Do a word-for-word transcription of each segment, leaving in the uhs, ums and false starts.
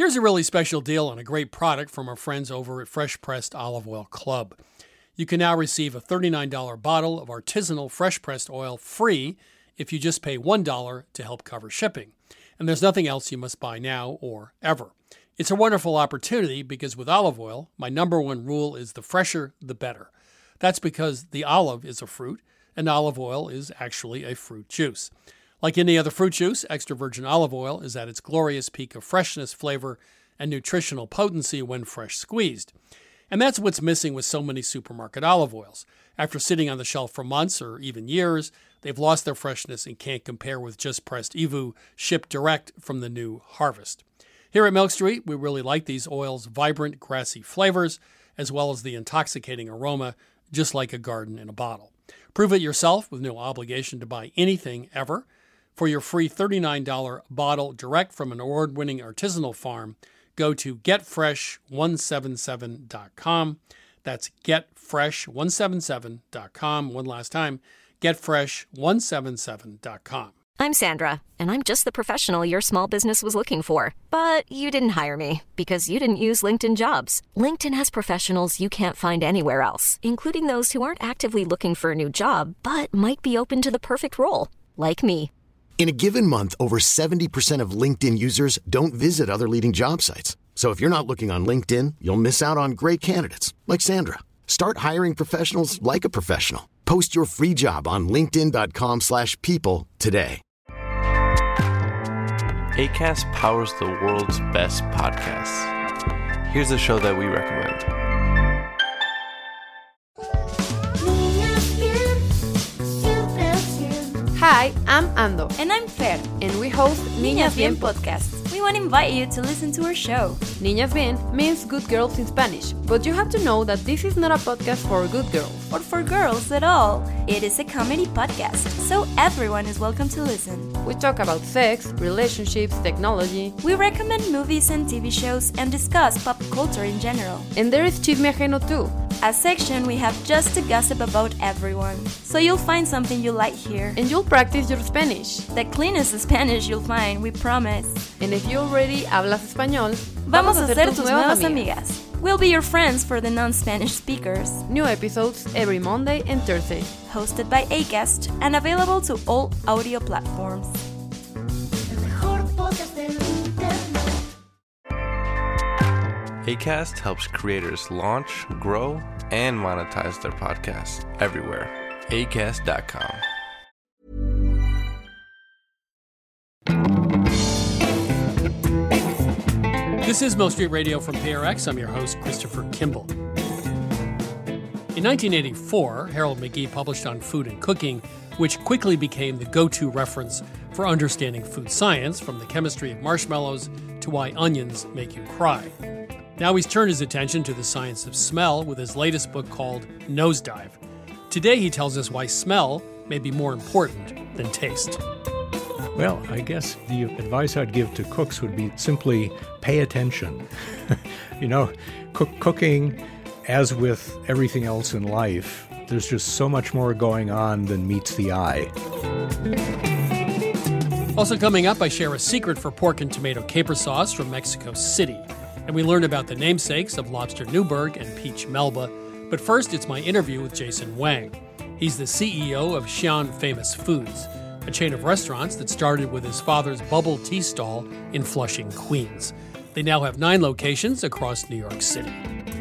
Here's a really special deal on a great product from our friends over at Fresh Pressed Olive Oil Club. You can now receive a thirty-nine dollars bottle of artisanal fresh pressed oil free if you just pay one dollar to help cover shipping. And there's nothing else you must buy now or ever. It's a wonderful opportunity because with olive oil, my number one rule is the fresher, the better. That's because the olive is a fruit, and olive oil is actually a fruit juice. Like any other fruit juice, extra virgin olive oil is at its glorious peak of freshness, flavor, and nutritional potency when fresh squeezed. And that's what's missing with so many supermarket olive oils. After sitting on the shelf for months or even years, they've lost their freshness and can't compare with just pressed E V U shipped direct from the new harvest. Here at Milk Street, we really like these oils' vibrant, grassy flavors, as well as the intoxicating aroma, just like a garden in a bottle. Prove it yourself with no obligation to buy anything ever. For your free thirty-nine dollars bottle direct from an award-winning artisanal farm, go to get fresh one seventy-seven dot com. That's get fresh one seventy-seven dot com. One last time, get fresh one seventy-seven dot com. I'm Sandra, and I'm just the professional your small business was looking for. But you didn't hire me because you didn't use LinkedIn Jobs. LinkedIn has professionals you can't find anywhere else, including those who aren't actively looking for a new job, but might be open to the perfect role, like me. In a given month, over seventy percent of LinkedIn users don't visit other leading job sites. So if you're not looking on LinkedIn, you'll miss out on great candidates like Sandra. Start hiring professionals like a professional. Post your free job on linkedin dot com slash people today. Acast powers the world's best podcasts. Here's a show that we recommend. Hi, I'm Ando. And I'm Fer. And we host Niñas Bien podcast. We want to invite you to listen to our show. Niñas Bien means good girls in Spanish, but you have to know that this is not a podcast for good girls. Or for girls at all. It is a comedy podcast, so everyone is welcome to listen. We talk about sex, relationships, technology. We recommend movies and T V shows and discuss pop culture in general. And there is Chisme Ajeno too. A section we have just to gossip about everyone. So you'll find something you like here. And you'll practice your Spanish. The cleanest Spanish you'll find, we promise. And if you already hablas español, vamos a ser tus nuevas amigas. We'll be your friends for the non-Spanish speakers. New episodes every Monday and Thursday. Hosted by Acast and available to all audio platforms. Acast helps creators launch, grow, and monetize their podcasts everywhere. acast dot com. This is Milk Street Radio from P R X. I'm your host, Christopher Kimball. In nineteen eighty-four, Harold McGee published on food and cooking, which quickly became the go-to reference for understanding food science, from the chemistry of marshmallows to why onions make you cry. Now he's turned his attention to the science of smell with his latest book called Nosedive. Today he tells us why smell may be more important than taste. Well, I guess the advice I'd give to cooks would be simply pay attention. You know, cook, cooking, as with everything else in life, there's just so much more going on than meets the eye. Also coming up, I share a secret for pork and tomato caper sauce from Mexico City. And we learn about the namesakes of Lobster Newburgh and Peach Melba. But first, it's my interview with Jason Wang. He's the C E O of Xi'an Famous Foods, a chain of restaurants that started with his father's bubble tea stall in Flushing, Queens. They now have nine locations across New York City.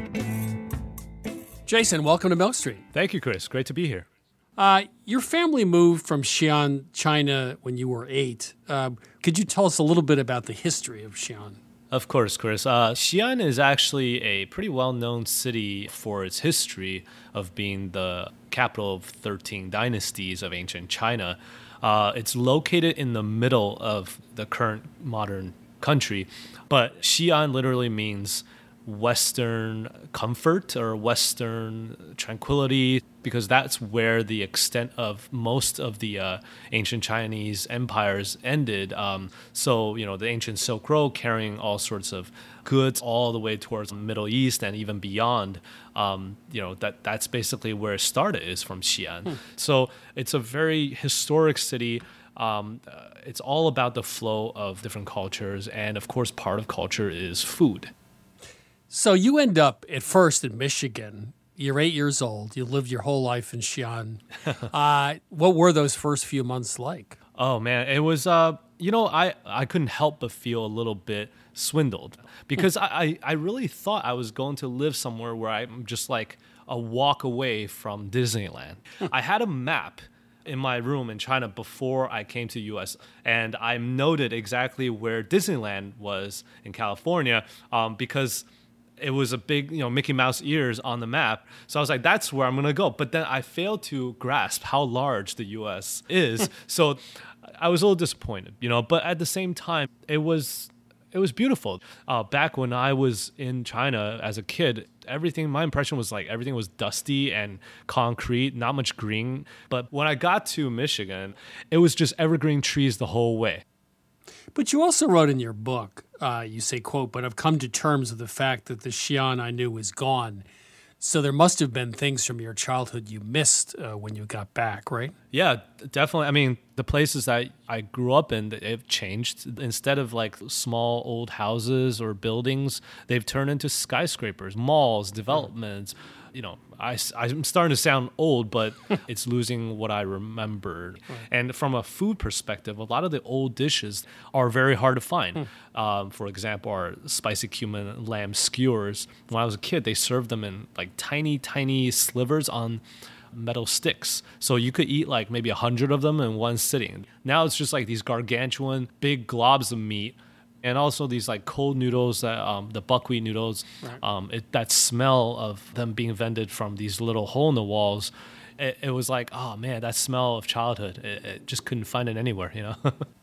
Jason, welcome to Milk Street. Thank you, Chris. Great to be here. Uh, your family moved from Xi'an, China when you were eight. Uh, could you tell us a little bit about the history of Xi'an? Of course, Chris. Uh, Xi'an is actually a pretty well-known city for its history of being the capital of thirteen dynasties of ancient China. Uh, it's located in the middle of the current modern country, but Xi'an literally means Western comfort or Western tranquility, because that's where the extent of most of the uh, ancient Chinese empires ended. Um, so, you know, the ancient Silk Road carrying all sorts of goods all the way towards the Middle East and even beyond. Um, you know, that that's basically where it started, is from Xi'an. Hmm. So it's a very historic city. Um, uh, it's all about the flow of different cultures. And of course, part of culture is food. So you end up at first in Michigan. You're eight years old. You lived your whole life in Xi'an. uh, what were those first few months like? Oh, man. It was, uh, you know, I, I couldn't help but feel a little bit swindled because I, I, I really thought I was going to live somewhere where I'm just like a walk away from Disneyland. I had a map in my room in China before I came to U S, and I noted exactly where Disneyland was in California um, because it was a big, you know, Mickey Mouse ears on the map. So I was like, that's where I'm going to go. But then I failed to grasp how large the U S is. So I was a little disappointed, you know, but at the same time, it was it was beautiful. Uh, back when I was in China as a kid, everything, my impression was like everything was dusty and concrete, not much green. But when I got to Michigan, it was just evergreen trees the whole way. But you also wrote in your book, uh, you say, quote, but I've come to terms with the fact that the Xi'an I knew is gone. So there must have been things from your childhood you missed uh, when you got back, right? Yeah, definitely. I mean, the places that I grew up in, they've changed. Instead of like small old houses or buildings, they've turned into skyscrapers, malls, developments. You know, I, I'm starting to sound old, but it's losing what I remembered. Right. And from a food perspective, a lot of the old dishes are very hard to find. Hmm. Um, for example, our spicy cumin lamb skewers. When I was a kid, they served them in like tiny, tiny slivers on metal sticks. So you could eat like maybe a hundred of them in one sitting. Now it's just like these gargantuan big globs of meat. And also these like cold noodles, that, um, the buckwheat noodles, right. um, it, that smell of them being vended from these little hole in the walls, it, it was like, oh man, that smell of childhood. It, it just couldn't find it anywhere, you know.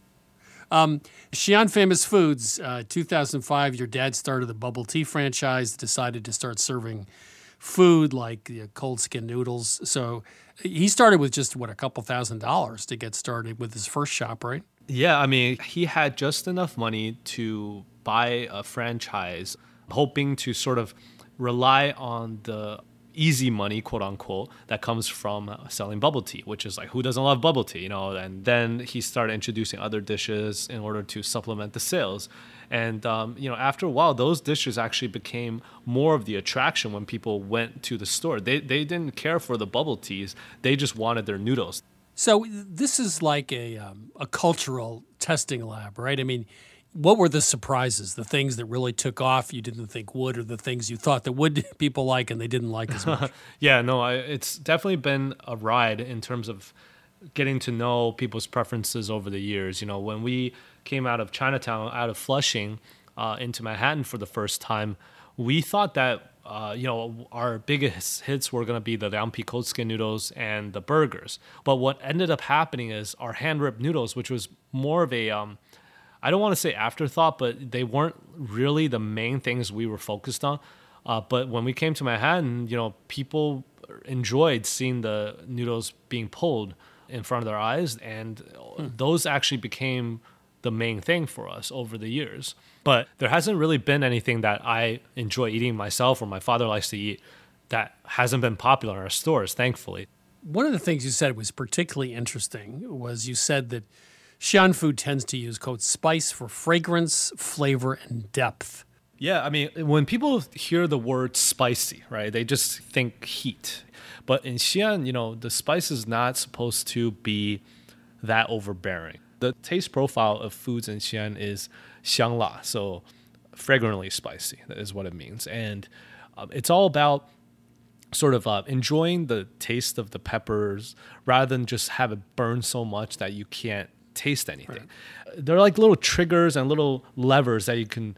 um, Xi'an Famous Foods, uh, two thousand five, your dad started the bubble tea franchise, decided to start serving food like uh, cold skin noodles. So he started with just, what, a couple thousand dollars to get started with his first shop, right? Yeah, I mean, he had just enough money to buy a franchise, hoping to sort of rely on the easy money, quote unquote, that comes from selling bubble tea, which is like, who doesn't love bubble tea, you know? And then he started introducing other dishes in order to supplement the sales. And, um, you know, after a while, those dishes actually became more of the attraction when people went to the store. They, they didn't care for the bubble teas. They just wanted their noodles. So this is like a um, a cultural testing lab, right? I mean, what were the surprises, the things that really took off you didn't think would, or the things you thought that would people like and they didn't like as much? Yeah, no, I, it's definitely been a ride in terms of getting to know people's preferences over the years. You know, when we came out of Chinatown, out of Flushing, uh, into Manhattan for the first time, we thought that Uh, you know, our biggest hits were going to be the Liangpi cold skin noodles and the burgers. But what ended up happening is our hand-ripped noodles, which was more of a, um, I don't want to say afterthought, but they weren't really the main things we were focused on. Uh, but when we came to Manhattan, you know, people enjoyed seeing the noodles being pulled in front of their eyes, and mm. those actually became the main thing for us over the years. But there hasn't really been anything that I enjoy eating myself or my father likes to eat that hasn't been popular in our stores, thankfully. One of the things you said was particularly interesting was you said that Xi'an food tends to use, quote, spice for fragrance, flavor, and depth. Yeah, I mean, when people hear the word spicy, right, they just think heat. But in Xi'an, you know, the spice is not supposed to be that overbearing. The taste profile of foods in Xi'an is xiangla, so fragrantly spicy, that is what it means. And um, it's all about sort of uh, enjoying the taste of the peppers rather than just have it burn so much that you can't taste anything. Right. They're like little triggers and little levers that you can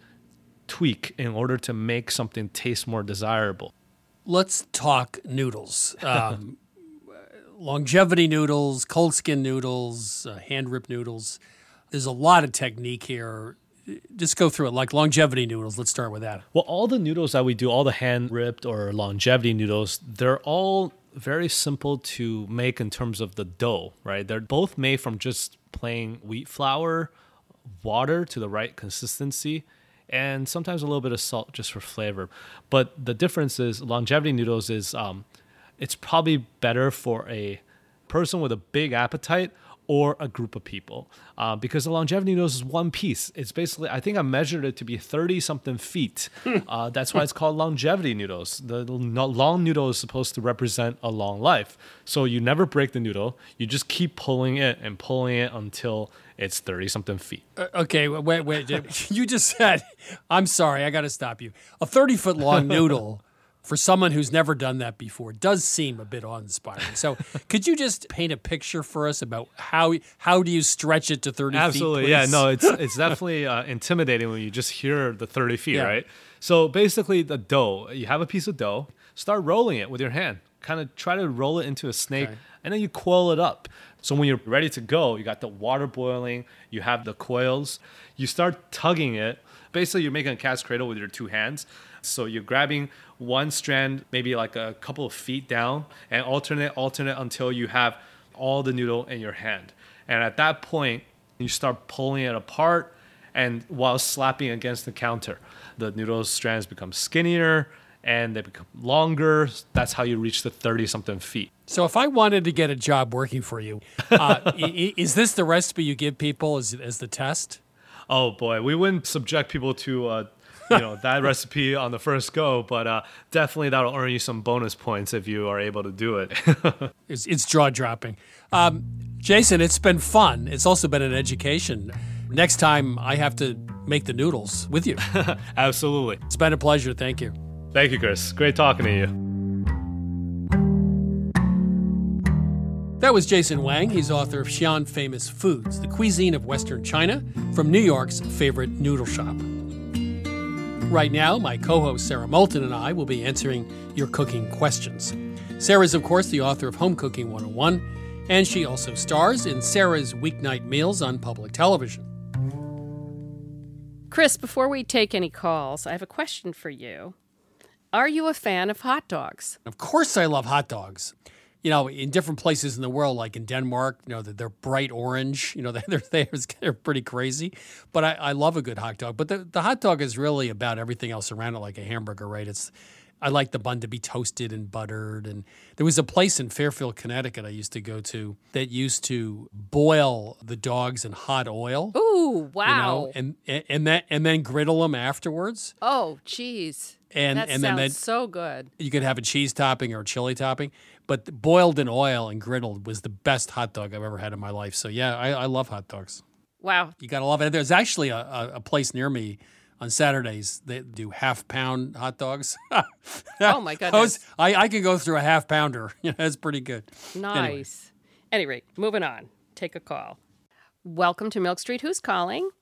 tweak in order to make something taste more desirable. Let's talk noodles. Um, longevity noodles, cold skin noodles, uh, hand-ripped noodles. There's a lot of technique here. Just go through it. Like longevity noodles, let's start with that. Well, all the noodles that we do, all the hand-ripped or longevity noodles, they're all very simple to make in terms of the dough, right? They're both made from just plain wheat flour, water to the right consistency, and sometimes a little bit of salt just for flavor. But the difference is longevity noodles is um, it's probably better for a person with a big appetite or a group of people. Uh, because the longevity noodles is one piece. It's basically, I think I measured it to be thirty-something feet. uh, that's why it's called longevity noodles. The long noodle is supposed to represent a long life. So you never break the noodle. You just keep pulling it and pulling it until it's thirty-something feet. Uh, okay, wait, wait. You just said, I'm sorry, I got to stop you. A thirty-foot long noodle, for someone who's never done that before, does seem a bit awe-inspiring. So could you just paint a picture for us about how how do you stretch it to thirty Absolutely, feet, yeah. please? No, it's it's definitely uh, intimidating when you just hear the thirty feet, Yeah. right? So basically the dough, you have a piece of dough, start rolling it with your hand. Kind of try to roll it into a snake, Okay. and then you coil it up. So when you're ready to go, you got the water boiling, you have the coils, you start tugging it. Basically, you're making a cat's cradle with your two hands. So you're grabbing one strand, maybe like a couple of feet down, and alternate, alternate until you have all the noodle in your hand. And at that point, you start pulling it apart, and while slapping against the counter, the noodle strands become skinnier and they become longer. That's how you reach the thirty-something feet. So if I wanted to get a job working for you, uh, i- i- is this the recipe you give people as, as the test? Oh boy, we wouldn't subject people to uh, you know that recipe on the first go, but uh, definitely that'll earn you some bonus points if you are able to do it. It's, it's jaw-dropping. Um, Jason, it's been fun. It's also been an education. Next time, I have to make the noodles with you. Absolutely. It's been a pleasure. Thank you. Thank you, Chris. Great talking to you. That was Jason Wang. He's author of Xi'an Famous Foods, the cuisine of Western China, from New York's favorite noodle shop. Right now, my co-host Sarah Moulton and I will be answering your cooking questions. Sarah is, of course, the author of Home Cooking one oh one, and she also stars in Sarah's Weeknight Meals on public television. Chris, before we take any calls, I have a question for you. Are you a fan of hot dogs? Of course I love hot dogs. You know, in different places in the world, like in Denmark, you know, they're bright orange. You know, they're, they're, they're pretty crazy. But I, I love a good hot dog. But the, the hot dog is really about everything else around it, like a hamburger, right? It's I like the bun to be toasted and buttered. And there was a place in Fairfield, Connecticut I used to go to that used to boil the dogs in hot oil. Ooh, wow. You know, and, and, and, then, and then griddle them afterwards. Oh, geez. And, that and sounds then so good. you could have a cheese topping or a chili topping, but boiled in oil and griddled was the best hot dog I've ever had in my life. So yeah, I, I love hot dogs. Wow. You gotta love it. There's actually a, a, a place near me on Saturdays that do half pound hot dogs. Oh my I, goodness. was, I, I can go through a half pounder. You know, that's pretty good. Nice. Anyway. anyway, moving on. Take a call. Welcome to Milk Street. Who's calling?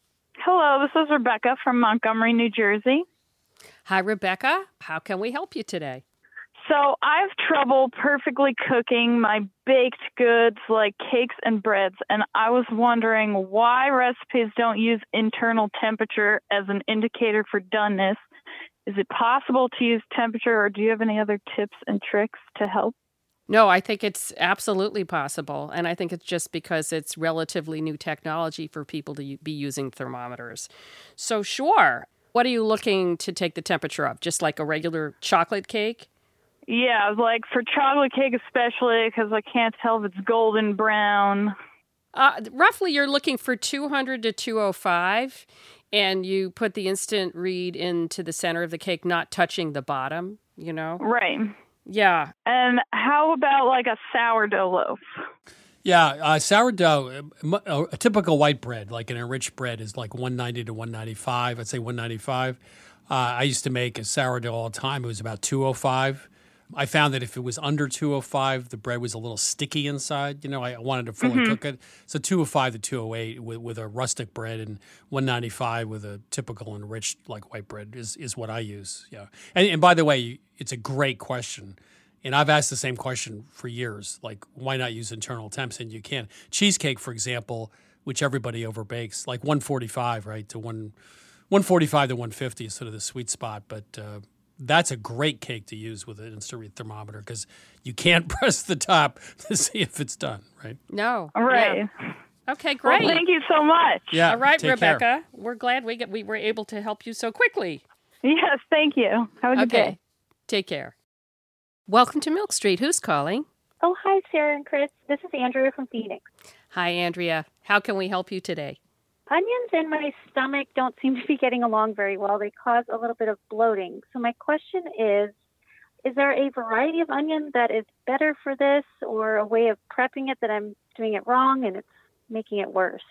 Hello, this is Rebecca from Montgomery, New Jersey. Hi, Rebecca. How can we help you today? So I have trouble perfectly cooking my baked goods like cakes and breads, and I was wondering why recipes don't use internal temperature as an indicator for doneness. Is it possible to use temperature, or do you have any other tips and tricks to help? No, I think it's absolutely possible, and I think it's just because it's relatively new technology for people to be using thermometers. So sure. What are you looking to take the temperature of? Just like a regular chocolate cake? Yeah, like for chocolate cake especially, because I can't tell if it's golden brown. Uh, roughly, you're looking for two hundred to two oh five, and you put the instant read into the center of the cake, not touching the bottom, you know? Right. Yeah. And how about like a sourdough loaf? Yeah, uh, sourdough, uh, a typical white bread, like an enriched bread, is like one ninety to one ninety-five. I'd say one ninety-five. Uh, I used to make a sourdough all the time. It was about two oh five. I found that if it was under two oh five, the bread was a little sticky inside. You know, I wanted to fully Mm-hmm. cook it. So two oh five to two oh eight with, with a rustic bread, and one ninety-five with a typical enriched like white bread is, is what I use. Yeah. And, and by the way, it's a great question. And I've asked the same question for years, like, why not use internal temps? And you can. Cheesecake, for example, which everybody overbakes, like one forty-five, right, to one, one forty-five to one fifty is sort of the sweet spot. But uh, that's a great cake to use with an instant read thermometer because you can't press the top to see if it's done, right? No. Right. Yeah. Okay, great. Well, thank you so much. Yeah. All right, take Rebecca. care. We're glad we get, we were able to help you so quickly. Yes, thank you. Have a good Okay. day. Take care. Welcome to Milk Street. Who's calling? Oh, hi, Sarah and Chris. This is Andrea from Phoenix. Hi, Andrea. How can we help you today? Onions in my stomach don't seem to be getting along very well. They cause a little bit of bloating. So my question is, is there a variety of onion that is better for this, or a way of prepping it that I'm doing it wrong and it's making it worse?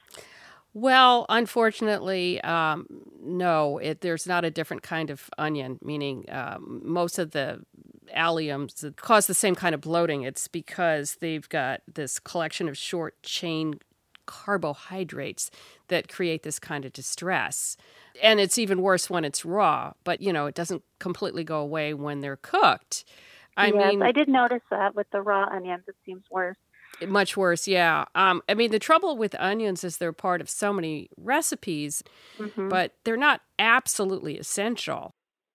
Well, unfortunately, um, no. It, there's not a different kind of onion, meaning um, most of the alliums that cause the same kind of bloating. It's because they've got this collection of short-chain carbohydrates that create this kind of distress. And it's even worse when it's raw, but, you know, it doesn't completely go away when they're cooked. I yes, mean, I did notice that with the raw onions. It seems worse. Much worse, yeah. Um, I mean, the trouble with onions is they're part of so many recipes, mm-hmm. but they're not absolutely essential.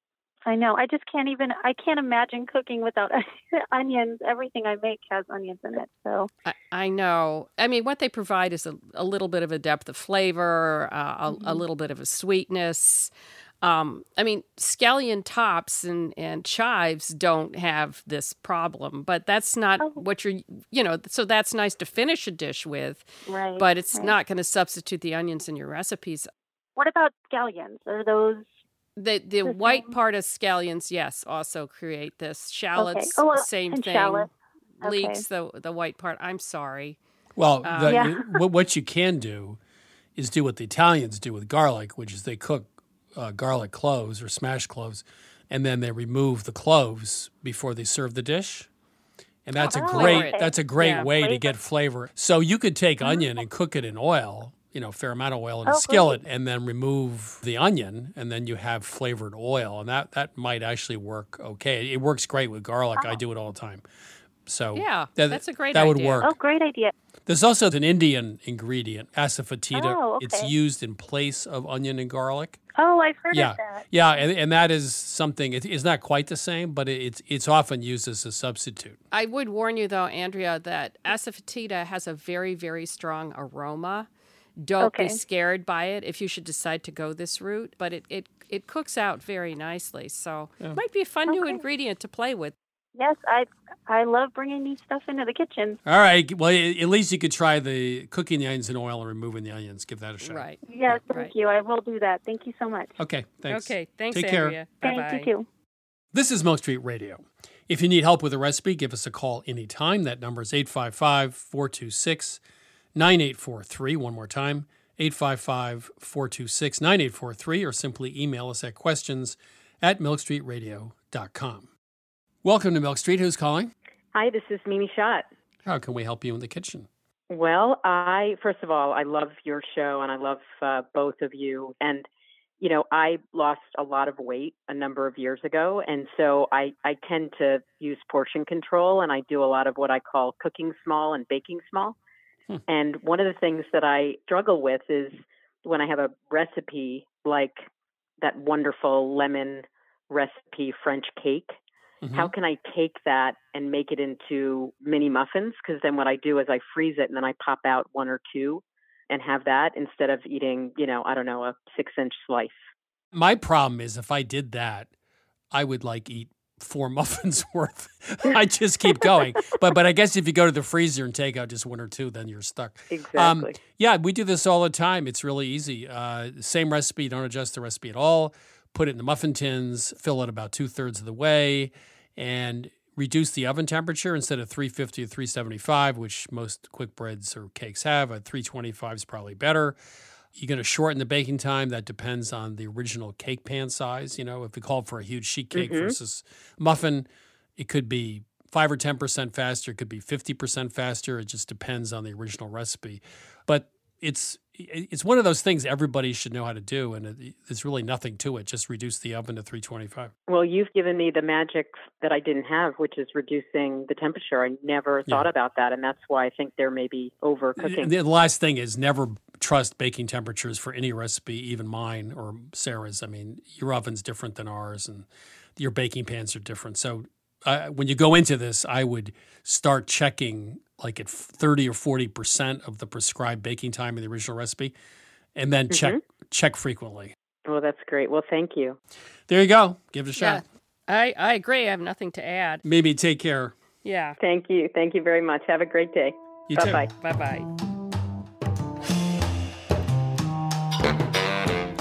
I know. I just can't even, I can't imagine cooking without onions. Everything I make has onions in it. So I, I know. I mean, what they provide is a, a little bit of a depth of flavor, uh, a, mm-hmm. a little bit of a sweetness. Um, I mean, scallion tops and, and chives don't have this problem, but that's not oh. what you're, you know, so that's nice to finish a dish with, right, but it's right. not going to substitute the onions in your recipes. What about scallions? Are those... The the, the white same? part of scallions, yes, also create this. Shallots, okay. oh, well, same thing. Shallot. Okay. Leeks the the white part. I'm sorry. Well, Um, the, Yeah. you- what what you can do is do what the Italians do with garlic, which is they cook uh, garlic cloves or smashed cloves, and then they remove the cloves before they serve the dish. And that's Oh, a great okay. that's a great Yeah. way to Flavor. get flavor. So you could take onion and cook it in oil, you know, a fair amount of oil in a Oh, skillet, and then remove the onion, and then you have flavored oil, and that that might actually work okay. It works great with garlic. I do it all the time. So Yeah, that- that's a great that would idea. work. Oh, great idea. There's also an Indian ingredient, asafoetida. Oh, okay. It's used in place of onion and garlic. Oh, I've heard Yeah, of that. yeah, and, and that is something. It, it's not quite the same, but it's it's often used as a substitute. I would warn you, though, Andrea, that asafoetida has a very, very strong aroma. Don't Okay. be scared by it if you should decide to go this route, but it, it, it cooks out very nicely. So it might be a fun new Okay. ingredient to play with. Yes, I I love bringing new stuff into the kitchen. All right. Well, at least you could try the cooking the onions in oil and removing the onions. Give that a shot. Right. Yes, thank Right. you. I will do that. Thank you so much. Okay. Thanks. Okay. Thanks, Take care. Andrea. Thank Bye-bye. you too. This is Milk Street Radio. If you need help with a recipe, give us a call anytime. That number is eight five five, four two six, nine eight four three. One more time, eight five five, four two six, nine eight four three, or simply email us at questions at milk street radio dot com. Welcome to Milk Street. Who's calling? Hi, this is Mimi Schott. How can we help you in the kitchen? Well, I, first of all, I love your show and I love uh, both of you. And, you know, I lost a lot of weight a number of years ago. And so I, I tend to use portion control, and I do a lot of what I call cooking small and baking small. Hmm. And one of the things that I struggle with is when I have a recipe like that wonderful lemon recipe French cake. Mm-hmm. How can I take that and make it into mini muffins? Because then what I do is I freeze it and then I pop out one or two and have that instead of eating, you know, I don't know, a six inch slice. My problem is if I did that, I would like eat four muffins worth. I just keep going. But but I guess if you go to the freezer and take out just one or two, then you're stuck. Exactly. Um, yeah, we do this all the time. It's really easy. Uh, same recipe. Don't adjust the recipe at all. Put it in the muffin tins. Fill it about two thirds of the way. And reduce the oven temperature instead of three fifty to three seventy-five, which most quick breads or cakes have. At three twenty-five is probably better. You're going to shorten the baking time. That depends on the original cake pan size. You know, if we called for a huge sheet cake mm-hmm. versus muffin, it could be five or ten percent faster. It could be fifty percent faster. It just depends on the original recipe. But it's it's one of those things everybody should know how to do, and it, there's really nothing to it. Just reduce the oven to three twenty-five. Well, you've given me the magic that I didn't have, which is reducing the temperature. I never thought yeah. about that, and that's why I think there may be overcooking. The last thing is never trust baking temperatures for any recipe, even mine or Sarah's. I mean, your oven's different than ours, and your baking pans are different. So uh, when you go into this, I would start checking like at thirty or forty percent of the prescribed baking time in the original recipe, and then mm-hmm. check check frequently. Well, that's great. Well, thank you. There you go. Give it a shot. Yeah, I, I agree. I have nothing to add. Maybe take care. Yeah. Thank you. Thank you very much. Have a great day. You Bye-bye. too. Bye-bye.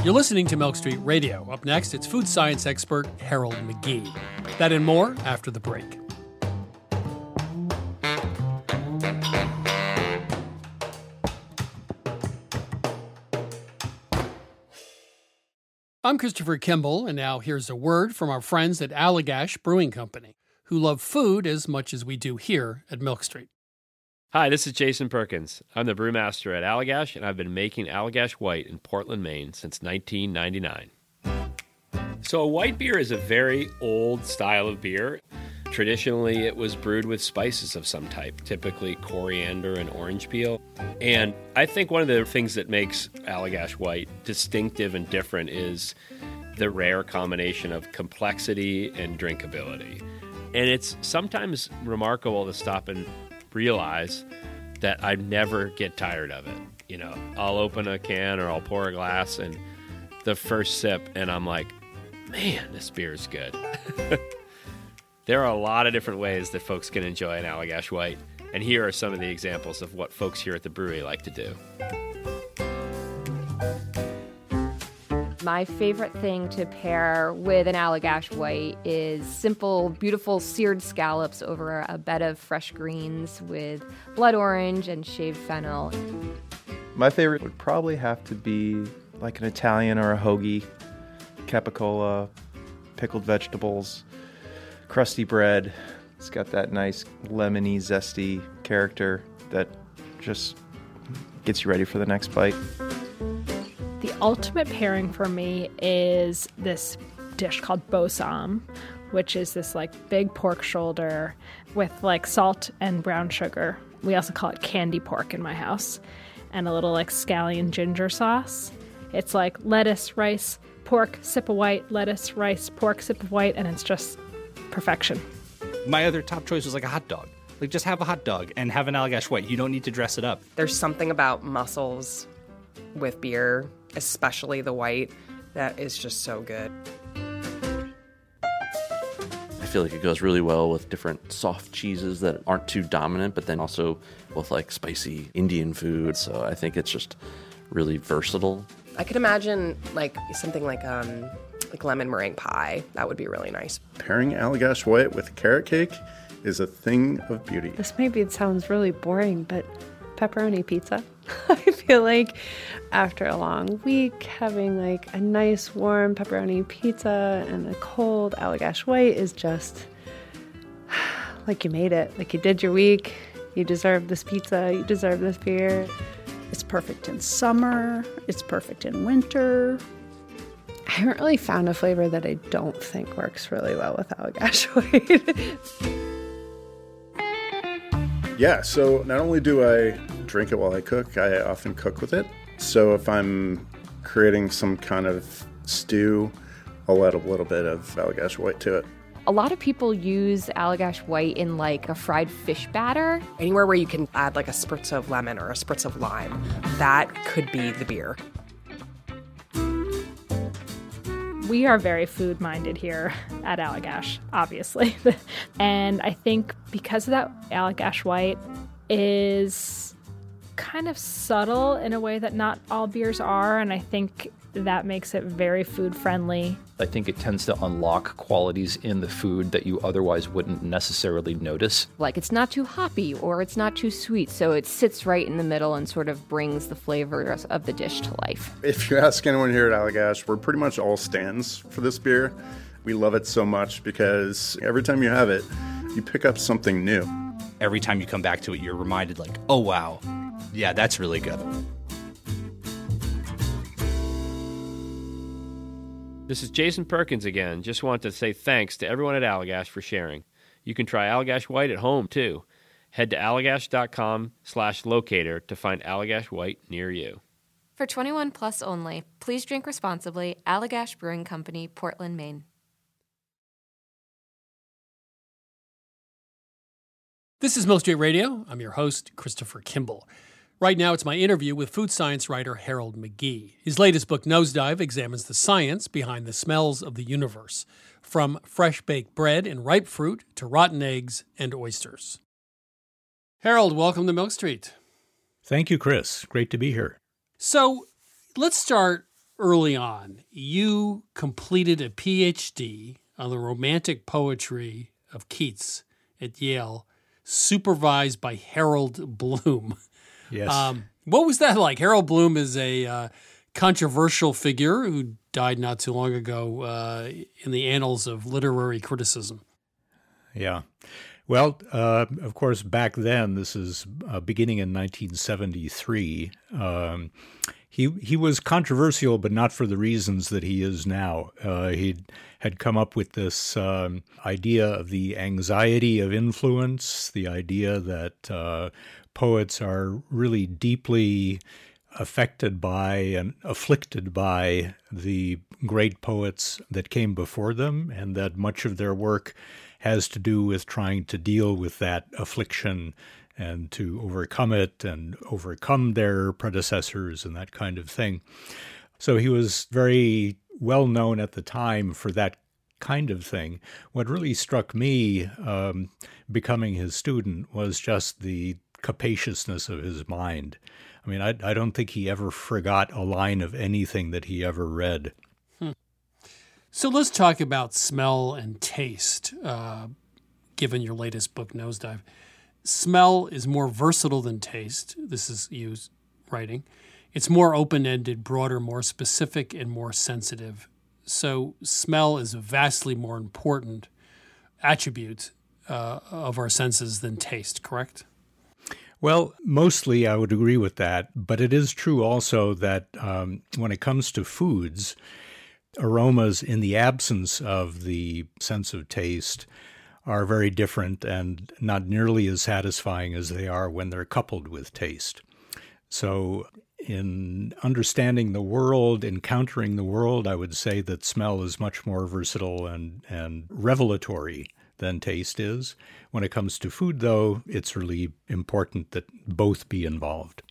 You're listening to Milk Street Radio. Up next, it's food science expert Harold McGee. That and more after the break. I'm Christopher Kimball, and now here's a word from our friends at Allagash Brewing Company, who love food as much as we do here at Milk Street. Hi, this is Jason Perkins. I'm the brewmaster at Allagash, and I've been making Allagash White in Portland, Maine since nineteen ninety-nine. So a white beer is a very old style of beer. Traditionally, it was brewed with spices of some type, typically coriander and orange peel. And I think one of the things that makes Allagash White distinctive and different is the rare combination of complexity and drinkability. And it's sometimes remarkable to stop and realize that I never get tired of it. You know, I'll open a can or I'll pour a glass and the first sip and I'm like, man, this beer is good. There are a lot of different ways that folks can enjoy an Allagash White, and here are some of the examples of what folks here at the brewery like to do. My favorite thing to pair with an Allagash White is simple, beautiful seared scallops over a bed of fresh greens with blood orange and shaved fennel. My favorite would probably have to be like an Italian or a hoagie, capicola, pickled vegetables, crusty bread. It's got that nice lemony, zesty character that just gets you ready for the next bite. The ultimate pairing for me is this dish called bossam, which is this like big pork shoulder with like salt and brown sugar. We also call it candy pork in my house, and a little like scallion ginger sauce. It's like lettuce, rice, pork, sip of white, lettuce, rice, pork, sip of white, and it's just perfection. My other top choice was like a hot dog. Like just have a hot dog and have an Allagash White. You don't need to dress it up. There's something about mussels with beer, especially the white, that is just so good. I feel like it goes really well with different soft cheeses that aren't too dominant, but then also with like spicy Indian food. So I think it's just really versatile. I could imagine like something like um like lemon meringue pie. That would be really nice. Pairing Allagash White with carrot cake is a thing of beauty. This maybe sounds really boring, but pepperoni pizza. I feel like after a long week, having like a nice warm pepperoni pizza and a cold Allagash White is just like you made it. Like you did your week. You deserve this pizza. You deserve this beer. It's perfect in summer. It's perfect in winter. I haven't really found a flavor that I don't think works really well with Allagash White. Yeah, so not only do I drink it while I cook, I often cook with it. So if I'm creating some kind of stew, I'll add a little bit of Allagash White to it. A lot of people use Allagash White in like a fried fish batter. Anywhere where you can add like a spritz of lemon or a spritz of lime, that could be the beer. We are very food-minded here at Allagash, obviously. And I think because of that, Allagash White is kind of subtle in a way that not all beers are, and I think that makes it very food-friendly. I think it tends to unlock qualities in the food that you otherwise wouldn't necessarily notice. Like it's not too hoppy or it's not too sweet, so it sits right in the middle and sort of brings the flavors of the dish to life. If you ask anyone here at Allagash, we're pretty much all stands for this beer. We love it so much because every time you have it, you pick up something new. Every time you come back to it, you're reminded like, oh wow, yeah, that's really good. This is Jason Perkins again. Just want to say thanks to everyone at Allagash for sharing. You can try Allagash White at home, too. Head to allagash.com slash locator to find Allagash White near you. For twenty-one plus only, please drink responsibly. Allagash Brewing Company, Portland, Maine. This is Milk Street Radio. I'm your host, Christopher Kimball. Right now, it's my interview with food science writer Harold McGee. His latest book, Nosedive, examines the science behind the smells of the universe, from fresh-baked bread and ripe fruit to rotten eggs and oysters. Harold, welcome to Milk Street. Thank you, Chris. Great to be here. So let's start early on, you completed a P H D on the romantic poetry of Keats at Yale, supervised by Harold Bloom. Yes. Um, what was that like? Harold Bloom is a uh, controversial figure who died not too long ago uh, in the annals of literary criticism. Yeah. Well, uh, of course, back then, this is uh, beginning in nineteen seventy-three, um, he he was controversial, but not for the reasons that he is now. Uh, he had come up with this um, idea of the anxiety of influence, the idea that uh, poets are really deeply affected by and afflicted by the great poets that came before them, and that much of their work has to do with trying to deal with that affliction and to overcome it and overcome their predecessors and that kind of thing. So he was very well known at the time for that kind of thing. What really struck me um, becoming his student was just the capaciousness of his mind. I mean, I, I don't think he ever forgot a line of anything that he ever read. Hmm. So let's talk about smell and taste, uh, given your latest book, Nosedive. Smell is more versatile than taste. This is you writing. It's more open-ended, broader, more specific, and more sensitive. So smell is a vastly more important attribute uh, of our senses than taste, correct? Well, mostly I would agree with that, but it is true also that um, when it comes to foods, aromas in the absence of the sense of taste are very different and not nearly as satisfying as they are when they're coupled with taste. So in understanding the world, encountering the world, I would say that smell is much more versatile and, and revelatory than taste is. When it comes to food, though, it's really important that both be involved.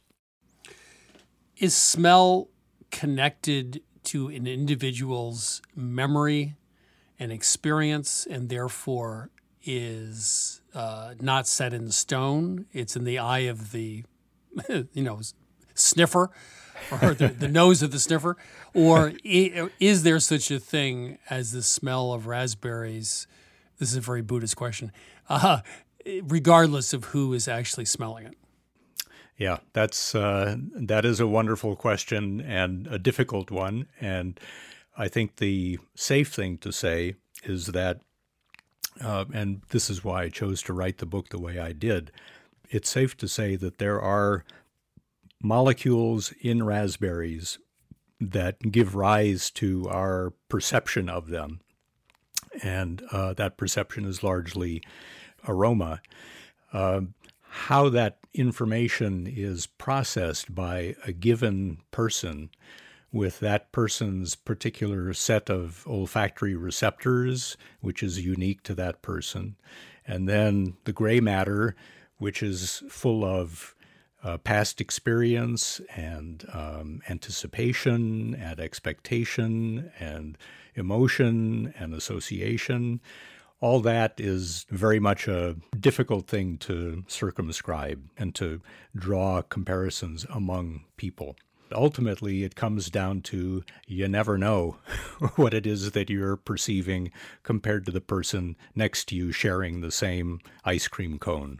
Is smell connected to an individual's memory and experience, and therefore is uh, not set in stone? It's in the eye of the, you know, sniffer, or the, the nose of the sniffer? Or is there such a thing as the smell of raspberries? This is a very Buddhist question, uh, regardless of who is actually smelling it. Yeah, that's uh, that is a wonderful question and a difficult one. And I think the safe thing to say is that, uh, and this is why I chose to write the book the way I did, it's safe to say that there are molecules in raspberries that give rise to our perception of them. And uh, that perception is largely aroma. Uh, how that information is processed by a given person with that person's particular set of olfactory receptors, which is unique to that person, and then the gray matter, which is full of uh, past experience and um, anticipation and expectation and emotion and association. All that is very much a difficult thing to circumscribe and to draw comparisons among people. Ultimately, it comes down to you never know what it is that you're perceiving compared to the person next to you sharing the same ice cream cone.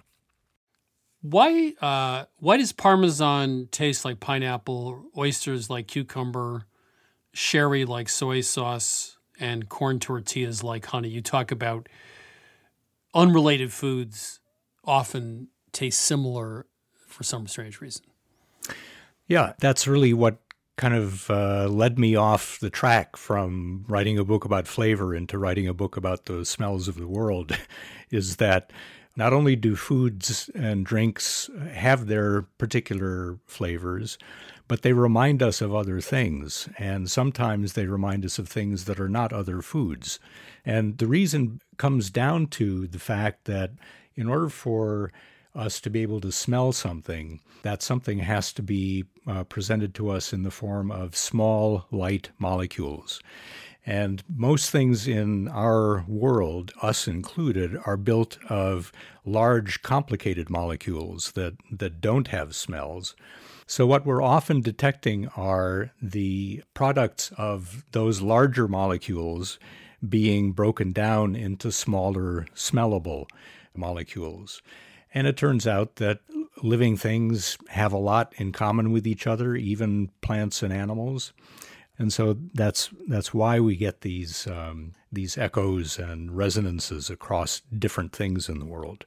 Why uh, why does Parmesan taste like pineapple, oysters like cucumber, sherry like soy sauce, and corn tortillas like honey? You talk about unrelated foods often taste similar for some strange reason. Yeah, that's really what kind of uh, led me off the track from writing a book about flavor into writing a book about the smells of the world, is that not only do foods and drinks have their particular flavors, but they remind us of other things, and sometimes they remind us of things that are not other foods. And the reason comes down to the fact that in order for us to be able to smell something, that something has to be uh, presented to us in the form of small, light molecules. And most things in our world, us included, are built of large, complicated molecules that, that don't have smells. So what we're often detecting are the products of those larger molecules being broken down into smaller, smellable molecules. And it turns out that living things have a lot in common with each other, even plants and animals. And so that's that's why we get these um, these echoes and resonances across different things in the world.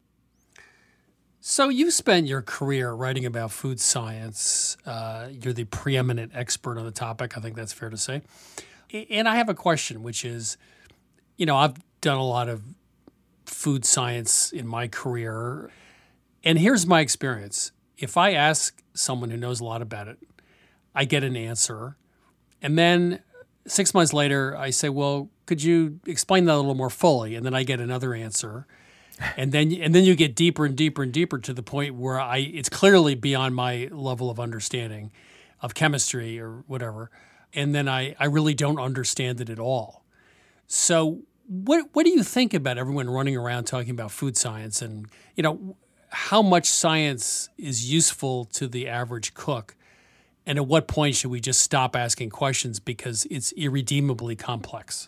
So you spent your career writing about food science. Uh, you're the preeminent expert on the topic. I think that's fair to say. And I have a question, which is, you know, I've done a lot of food science in my career. And here's my experience. If I ask someone who knows a lot about it, I get an answer. And then six months later, I say, well, could you explain that a little more fully? And then I get another answer. And then and then you get deeper and deeper and deeper to the point where I it's clearly beyond my level of understanding of chemistry or whatever. And then I, I really don't understand it at all. So what what do you think about everyone running around talking about food science and, you know, how much science is useful to the average cook? And at what point should we just stop asking questions because it's irredeemably complex?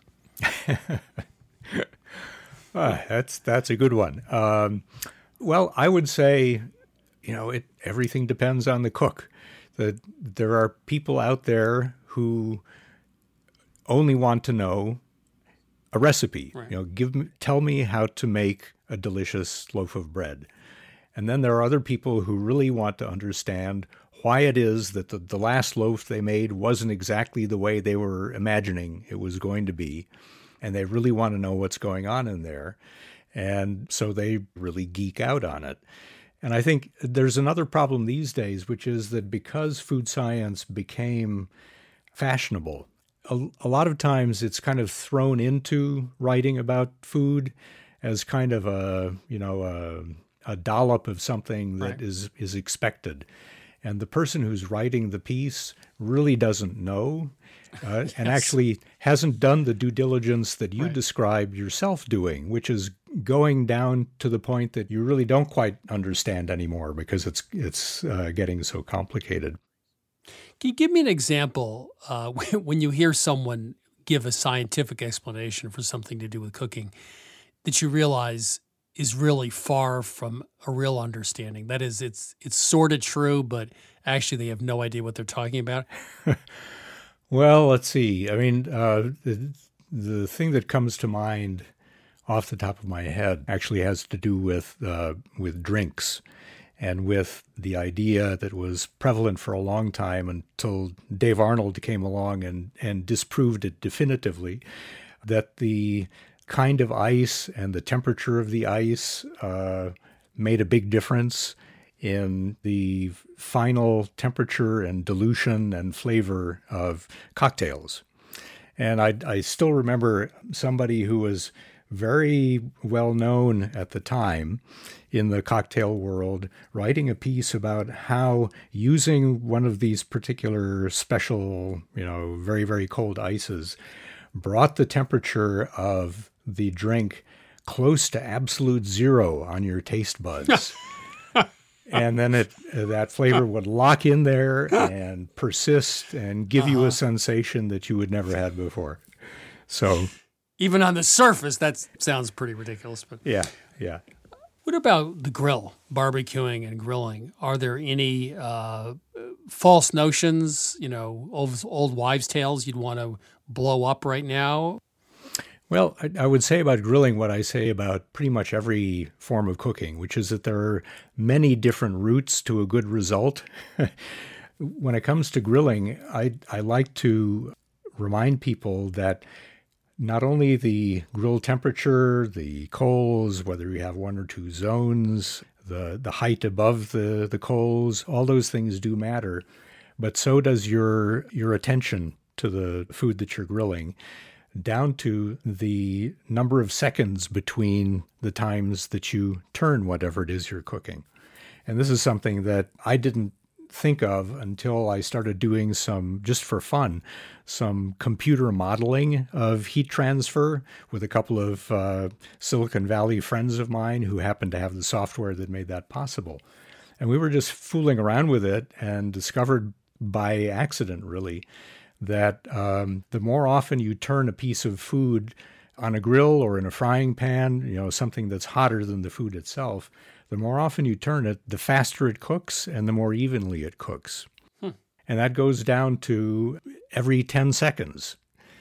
Uh, that's that's a good one. Um, well, I would say, you know, it everything depends on the cook. That there are people out there who only want to know a recipe. Right. You know, give me, tell me how to make a delicious loaf of bread. And then there are other people who really want to understand why it is that the, the last loaf they made wasn't exactly the way they were imagining it was going to be. And they really want to know what's going on in there. And so they really geek out on it. And I think there's another problem these days, which is that because food science became fashionable, a, a lot of times it's kind of thrown into writing about food as kind of a, you know, a, a dollop of something that right. is, is expected. And the person who's writing the piece really doesn't know uh, yes. and actually hasn't done the due diligence that you right. describe yourself doing, which is going down to the point that you really don't quite understand anymore because it's it's uh, getting so complicated. Can you give me an example uh, when you hear someone give a scientific explanation for something to do with cooking that you realize is really far from a real understanding? That is, it's it's sort of true, but actually they have no idea what they're talking about. Well, let's see. I mean, uh, the, the thing that comes to mind off the top of my head actually has to do with uh, with drinks and with the idea that was prevalent for a long time until Dave Arnold came along and, and disproved it definitively, that the kind of ice and the temperature of the ice uh, made a big difference in the final temperature and dilution and flavor of cocktails. And I, I still remember somebody who was very well known at the time in the cocktail world writing a piece about how using one of these particular special, you know, very, very cold ices brought the temperature of the drink close to absolute zero on your taste buds. And then it uh, that flavor would lock in there and persist and give uh-huh. you a sensation that you would never had before. So even on the surface, that sounds pretty ridiculous. But yeah, yeah. What about the grill, barbecuing and grilling? Are there any uh, false notions, you know, old, old wives' tales you'd want to blow up right now? Well, I, I would say about grilling what I say about pretty much every form of cooking, which is that there are many different routes to a good result. When it comes to grilling, I, I like to remind people that not only the grill temperature, the coals, whether you have one or two zones, the, the height above the, the coals, all those things do matter, but so does your your attention to the food that you're grilling, down to the number of seconds between the times that you turn whatever it is you're cooking. And this is something that I didn't think of until I started doing some, just for fun, some computer modeling of heat transfer with a couple of uh, Silicon Valley friends of mine who happened to have the software that made that possible. And we were just fooling around with it and discovered by accident, really, that um, the more often you turn a piece of food on a grill or in a frying pan, you know, something that's hotter than the food itself, the more often you turn it, the faster it cooks and the more evenly it cooks. Hmm. And that goes down to every ten seconds.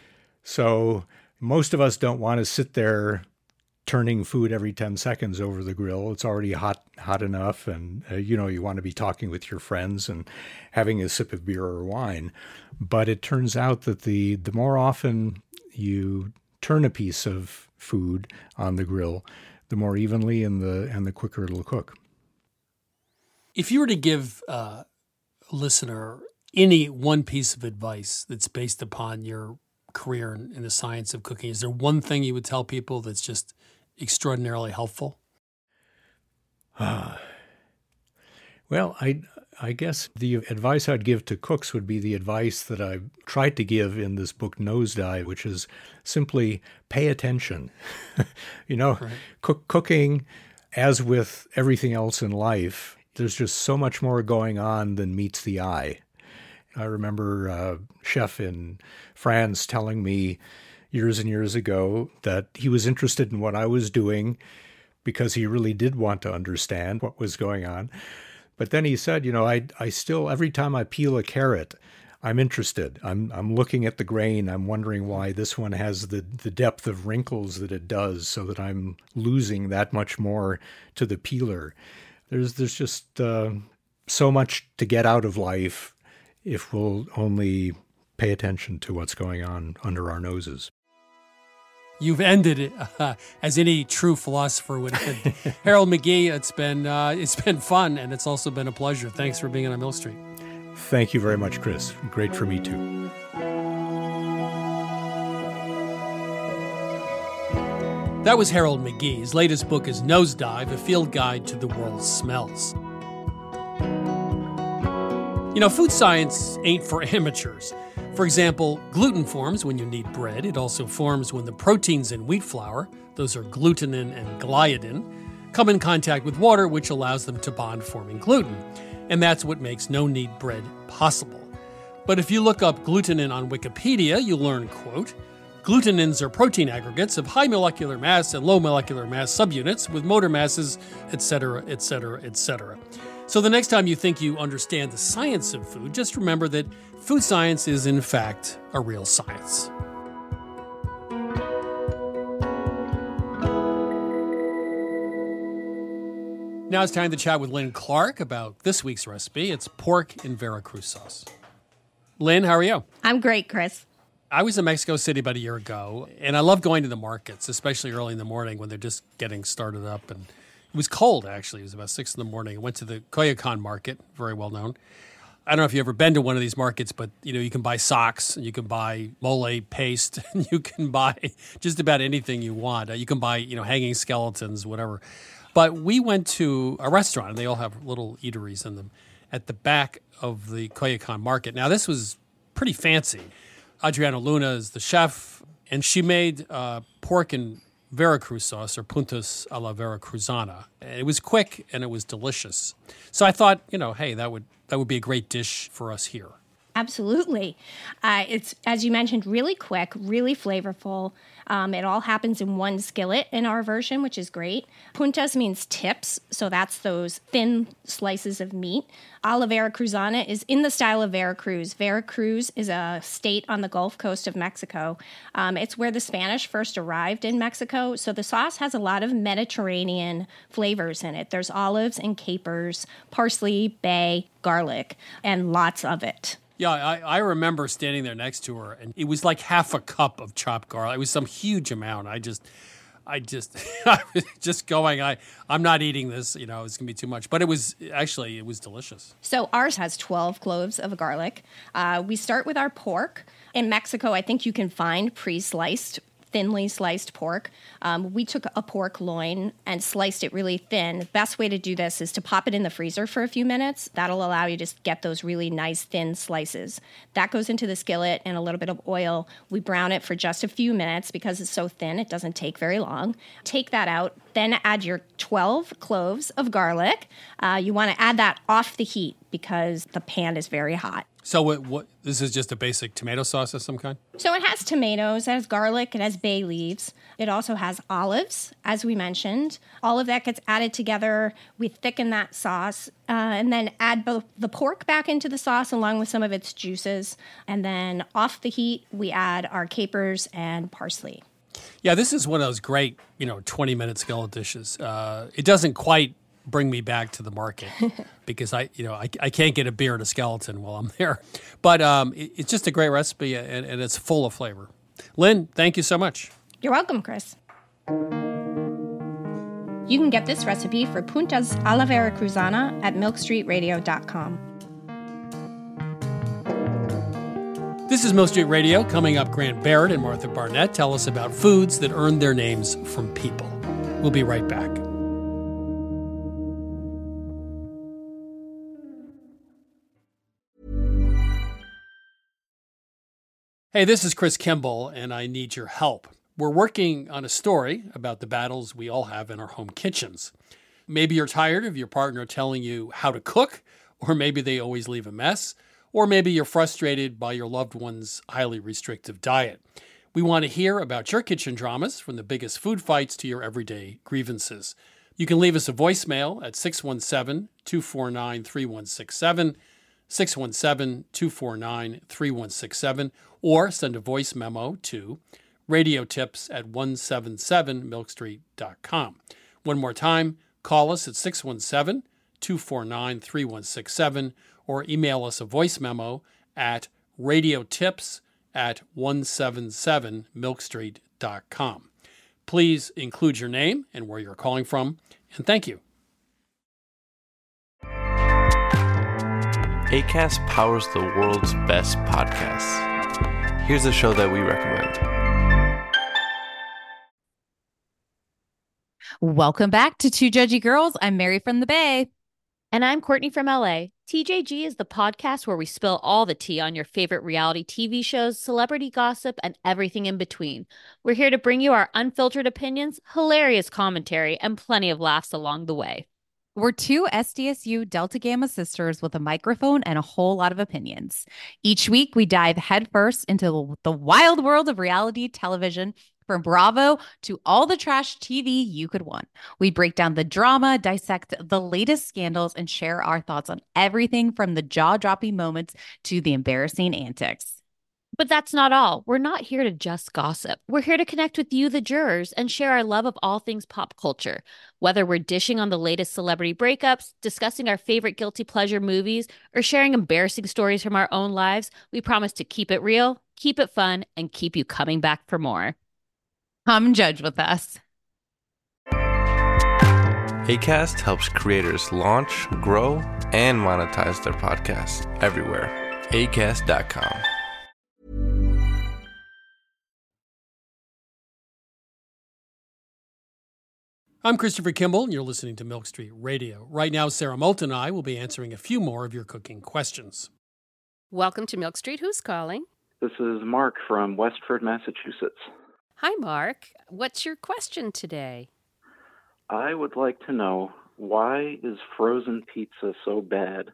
So most of us don't want to sit there turning food every ten seconds over the grill. It's already hot hot enough, and uh, you know, you want to be talking with your friends and having a sip of beer or wine. But it turns out that the the more often you turn a piece of food on the grill, the more evenly and the and the quicker it'll cook. If you were to give uh, a listener any one piece of advice that's based upon your career in, in the science of cooking, is there one thing you would tell people that's just extraordinarily helpful? Ah. Well, I I guess the advice I'd give to cooks would be the advice that I've tried to give in this book, Nosedive, which is simply pay attention. you know, right. cook, cooking, as with everything else in life, there's just so much more going on than meets the eye. I remember a chef in France telling me years and years ago that he was interested in what I was doing because he really did want to understand what was going on. But then he said, you know, I I still, every time I peel a carrot, I'm interested. I'm I'm looking at the grain. I'm wondering why this one has the, the depth of wrinkles that it does, so that I'm losing that much more to the peeler. There's, there's just uh, so much to get out of life if we'll only pay attention to what's going on under our noses. You've ended it uh, as any true philosopher would end. Harold McGee, it's been uh, it's been fun, and it's also been a pleasure. Thanks for being on Mill Street. Thank you very much, Chris. Great for me too. That was Harold McGee. His latest book is Nosedive, A Field Guide to the World's Smells. You know, food science ain't for amateurs. For example, gluten forms when you knead bread. It also forms when the proteins in wheat flour, those are glutenin and gliadin, come in contact with water, which allows them to bond, forming gluten. And that's what makes no-knead bread possible. But if you look up glutenin on Wikipedia, you'll learn, quote, glutenins are protein aggregates of high molecular mass and low molecular mass subunits with motor masses, et cetera, et cetera, et cetera. So the next time you think you understand the science of food, just remember that food science is, in fact, a real science. Now it's time to chat with Lynn Clark about this week's recipe. It's pork in Veracruz sauce. Lynn, how are you? I'm great, Chris. I was in Mexico City about a year ago, and I love going to the markets, especially early in the morning when they're just getting started up. And it was cold, actually. It was about six in the morning. I went to the Coyoacan market, very well known. I don't know if you've ever been to one of these markets, but you know, you can buy socks, and you can buy mole paste, and you can buy just about anything you want. You can buy, you know, hanging skeletons, whatever. But we went to a restaurant, and they all have little eateries in them, at the back of the Coyoacan market. Now, this was pretty fancy. Adriana Luna is the chef, and she made uh, pork and Veracruz sauce, or puntas a la Veracruzana. And it was quick, and it was delicious. So I thought, you know, hey, that would that would be a great dish for us here. Absolutely. Uh, it's, as you mentioned, really quick, really flavorful. Um, it all happens in one skillet in our version, which is great. Puntas means tips, so that's those thin slices of meat. A la Veracruzana is in the style of Veracruz. Veracruz is a state on the Gulf Coast of Mexico. Um, it's where the Spanish first arrived in Mexico, so the sauce has a lot of Mediterranean flavors in it. There's olives and capers, parsley, bay, garlic, and lots of it. Yeah, I, I remember standing there next to her, and it was like half a cup of chopped garlic. It was some huge amount. I just, I just, I was just going, I, I'm not eating this. You know, it's going to be too much. But it was, actually, it was delicious. So ours has twelve cloves of garlic. Uh, we start with our pork. In Mexico, I think you can find pre-sliced thinly sliced pork. Um, we took a pork loin and sliced it really thin. The best way to do this is to pop it in the freezer for a few minutes. That'll allow you to get those really nice thin slices. That goes into the skillet and a little bit of oil. We brown it for just a few minutes because it's so thin, it doesn't take very long. Take that out, then add your twelve cloves of garlic. Uh, you want to add that off the heat because the pan is very hot. So what, what? This is just a basic tomato sauce of some kind? So it has tomatoes, it has garlic, it has bay leaves. It also has olives, as we mentioned. All of that gets added together. We thicken that sauce uh, and then add both the pork back into the sauce along with some of its juices. And then off the heat, we add our capers and parsley. Yeah, this is one of those great, you know, twenty-minute skillet dishes. Uh, it doesn't quite bring me back to the market because I, you know, I, I can't get a beer at a skeleton while I'm there. But um, it, it's just a great recipe and, and it's full of flavor. Lynn, thank you so much. You're welcome, Chris. You can get this recipe for puntas a la veracruzana at milk street radio dot com. This is Milk Street Radio. Coming up, Grant Barrett and Martha Barnett tell us about foods that earned their names from people. We'll be right back. Hey, this is Chris Kimball, and I need your help. We're working on a story about the battles we all have in our home kitchens. Maybe you're tired of your partner telling you how to cook, or maybe they always leave a mess, or maybe you're frustrated by your loved one's highly restrictive diet. We want to hear about your kitchen dramas, from the biggest food fights to your everyday grievances. You can leave us a voicemail at six one seven, two four nine, three one six seven, six one seven, two four nine, three one six seven, or send a voice memo to radiotips at one seven seven milk street dot com. One more time, call us at six one seven, two four nine, three one six seven, or email us a voice memo at radiotips at one seven seven milk street dot com. Please include your name and where you're calling from, and thank you. Acast powers the world's best podcasts. Here's a show that we recommend. Welcome back to Two Judgy Girls. I'm Mary from the Bay. And I'm Courtney from L A. T J G is the podcast where we spill all the tea on your favorite reality T V shows, celebrity gossip, and everything in between. We're here to bring you our unfiltered opinions, hilarious commentary, and plenty of laughs along the way. We're two S D S U Delta Gamma sisters with a microphone and a whole lot of opinions. Each week, we dive headfirst into the wild world of reality television, from Bravo to all the trash T V you could want. We break down the drama, dissect the latest scandals, and share our thoughts on everything from the jaw-dropping moments to the embarrassing antics. But that's not all. We're not here to just gossip. We're here to connect with you, the jurors, and share our love of all things pop culture. Whether we're dishing on the latest celebrity breakups, discussing our favorite guilty pleasure movies, or sharing embarrassing stories from our own lives, we promise to keep it real, keep it fun, and keep you coming back for more. Come judge with us. Acast helps creators launch, grow, and monetize their podcasts everywhere. acast dot com. I'm Christopher Kimball, and you're listening to Milk Street Radio. Right now, Sarah Moulton and I will be answering a few more of your cooking questions. Welcome to Milk Street. Who's calling? This is Mark from Westford, Massachusetts. Hi, Mark. What's your question today? I would like to know, why is frozen pizza so bad?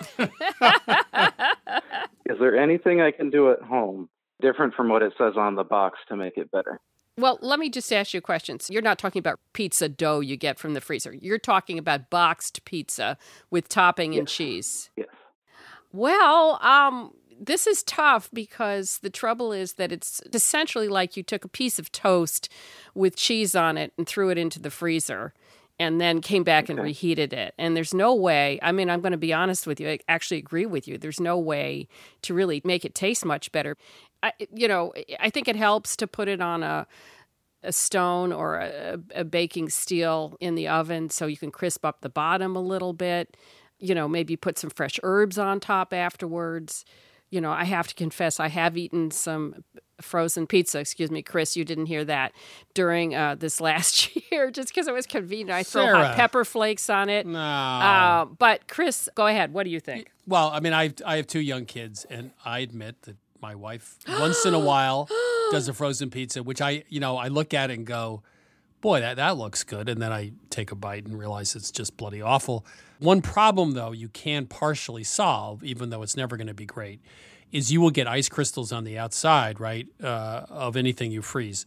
Is there anything I can do at home different from what it says on the box to make it better? Well, let me just ask you a question. So you're not talking about pizza dough you get from the freezer. You're talking about boxed pizza with topping yes. and cheese. Yes. Well, um, this is tough because the trouble is that it's essentially like you took a piece of toast with cheese on it and threw it into the freezer and then came back okay. and reheated it. And there's no way, I mean, I'm going to be honest with you, I actually agree with you. There's no way to really make it taste much better. I, you know, I think it helps to put it on a a stone or a, a baking steel in the oven so you can crisp up the bottom a little bit. You know, maybe put some fresh herbs on top afterwards. you know, I have to confess, I have eaten some frozen pizza. Excuse me, Chris, you didn't hear that during uh, this last year, just because it was convenient. I throw Sarah. hot pepper flakes on it. No. Uh, but Chris, go ahead. What do you think? Well, I mean, I I have two young kids, and I admit that my wife once in a while does a frozen pizza, which I, you know, I look at it and go, boy, that, that looks good. And then I take a bite and realize it's just bloody awful. One problem, though, you can partially solve, even though it's never going to be great, is you will get ice crystals on the outside, right, uh, of anything you freeze.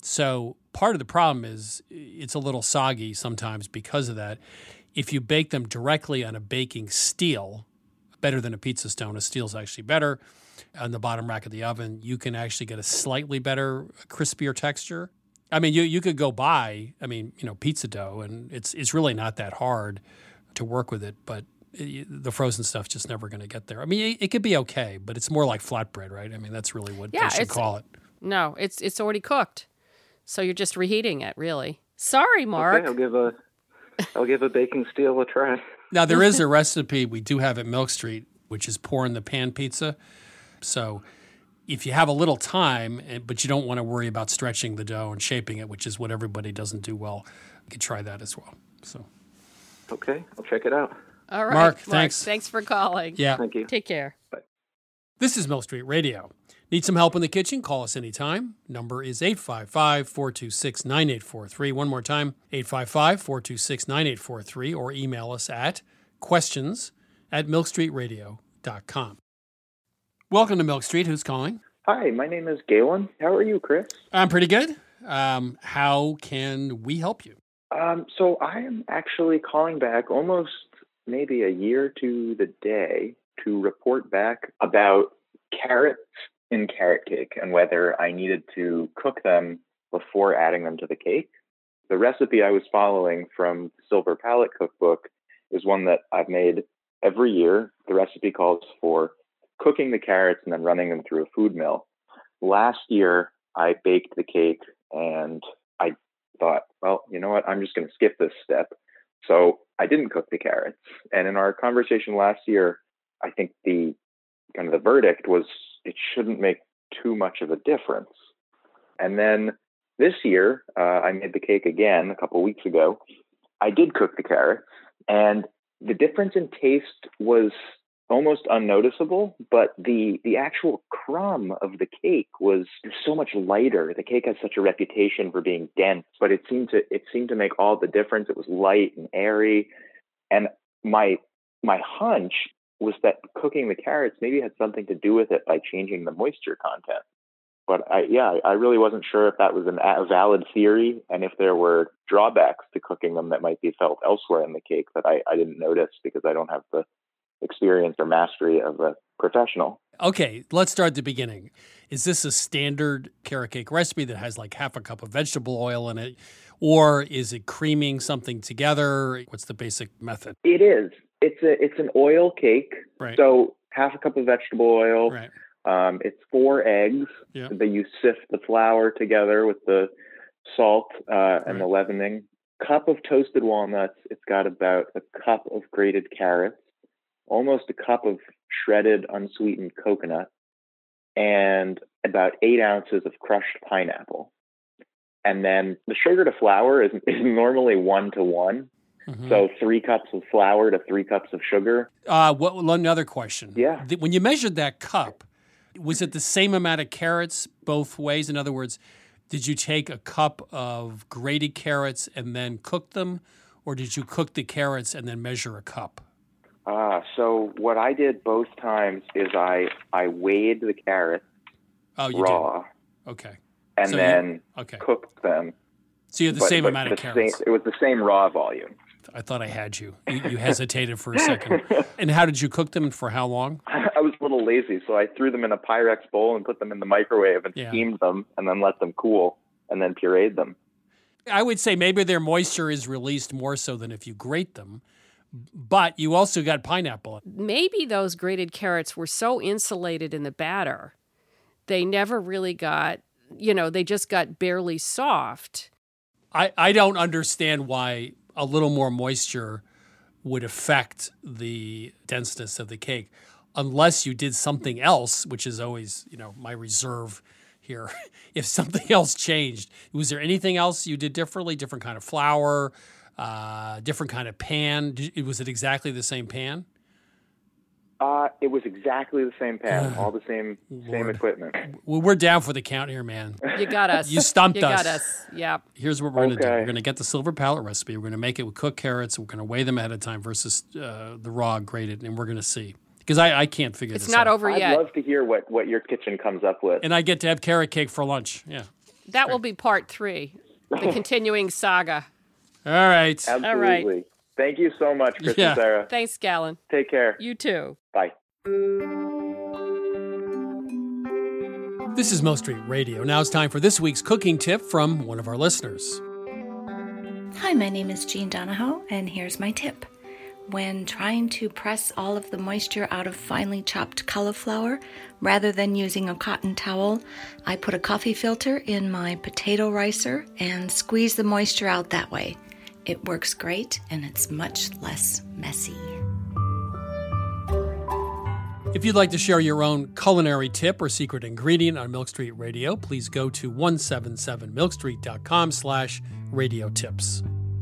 So part of the problem is it's a little soggy sometimes because of that. If you bake them directly on a baking steel, better than a pizza stone, a steel's actually better, on the bottom rack of the oven, you can actually get a slightly better, crispier texture. I mean, you you could go buy, I mean, you know, pizza dough, and it's it's really not that hard to work with it, but it, the frozen stuff's just never going to get there. I mean, it, it could be okay, but it's more like flatbread, right? I mean, that's really what Yeah, they should it's- call it. No, it's it's already cooked. So you're just reheating it, really. Sorry, Mark. Okay, I'll give a I'll give a baking steel a try. Now, there is a recipe we do have at Milk Street, which is pour in the pan pizza. So if you have a little time, and- but you don't want to worry about stretching the dough and shaping it, which is what everybody doesn't do well, you could try that as well. So, Okay, I'll check it out. All right, Mark, thanks. Thanks for calling. Yeah. Thank you. Take care. This is Mill Street Radio. Need some help in the kitchen? Call us anytime. Number is eight five five, four two six, nine eight four three. One more time, eight five five, four two six, nine eight four three, or email us at questions at milk street radio dot com. Welcome to Milk Street. Who's calling? Hi, my name is Galen. How are you, Chris? I'm pretty good. Um, how can we help you? Um, so I am actually calling back almost maybe a year to the day to report back about carrots in carrot cake and whether I needed to cook them before adding them to the cake. The recipe I was following from Silver Palette Cookbook is one that I've made every year. The recipe calls for cooking the carrots and then running them through a food mill. Last year, I baked the cake and I thought, well, you know what? I'm just going to skip this step. So I didn't cook the carrots. And in our conversation last year, I think the kind of the verdict was it shouldn't make too much of a difference. And then this year, uh, I made the cake again a couple weeks ago. I did cook the carrots, and the difference in taste was almost unnoticeable, but the the actual crumb of the cake was so much lighter. The cake has such a reputation for being dense, but it seemed to it seemed to make all the difference. It was light and airy, and my my hunch was that cooking the carrots maybe had something to do with it by changing the moisture content. But I, yeah, I really wasn't sure if that was an, a valid theory and if there were drawbacks to cooking them that might be felt elsewhere in the cake that I, I didn't notice because I don't have the experience or mastery of a professional. Okay, let's start at the beginning. Is this a standard carrot cake recipe that has like half a cup of vegetable oil in it? Or is it creaming something together? What's the basic method? It is. It's a it's an oil cake. Right. So half a cup of vegetable oil. Right. Um, it's four eggs. Yeah. That you sift the flour together with the salt uh, and the leavening. Cup of toasted walnuts. It's got about a cup of grated carrots, almost a cup of shredded unsweetened coconut, and about eight ounces of crushed pineapple. And then the sugar to flour is, is normally one to one. Mm-hmm. So three cups of flour to three cups of sugar. Uh, what, another question. Yeah. The, when you measured that cup, was it the same amount of carrots both ways? In other words, did you take a cup of grated carrots and then cook them? Or did you cook the carrots and then measure a cup? Uh, so what I did both times is I, I weighed the carrots oh, you raw. Did. Okay. And so then you, okay. cooked them. So you had the but, same but amount the of carrots. Same, it was the same raw volume. I thought I had you. You, you hesitated for a second. And how did you cook them and for how long? I was a little lazy, so I threw them in a Pyrex bowl and put them in the microwave and yeah. steamed them and then let them cool and then pureed them. I would say maybe their moisture is released more so than if you grate them. But you also got pineapple. Maybe those grated carrots were so insulated in the batter, they never really got, you know, they just got barely soft. I, I don't understand why a little more moisture would affect the denseness of the cake. unless you did something else, which is always, you know, my reserve here. If something else changed, was there anything else you did differently? Different kind of flour, uh, different kind of pan? Did, was it exactly the same pan? Uh, it was exactly the same pan, all the same same Lord. equipment. Well, we're down for the count here, man. You got us. You stumped you us. got us. Yeah. Here's what we're going to do. Okay. We're going to get the silver palette recipe. We're going to make it with cooked carrots. We're going to weigh them ahead of time versus uh, the raw grated, and we're going to see. Because I, I can't figure It's this not out. over I'd yet. love to hear what, what your kitchen comes up with. And I get to have carrot cake for lunch. Yeah. That will be part three, the continuing saga. All right. Absolutely. All right. Thank you so much, Chris Yeah. and Sarah. Thanks, Gallon. Take care. You too. Bye. This is Milk Street Radio. Now it's time for this week's cooking tip from one of our listeners. Hi, my name is Jean Donahoe, and here's my tip. When trying to press all of the moisture out of finely chopped cauliflower, rather than using a cotton towel, I put a coffee filter in my potato ricer and squeeze the moisture out that way. It works great, and it's much less messy. If you'd like to share your own culinary tip or secret ingredient on Milk Street Radio, please go to one seven seven milk street dot com slash radio tips.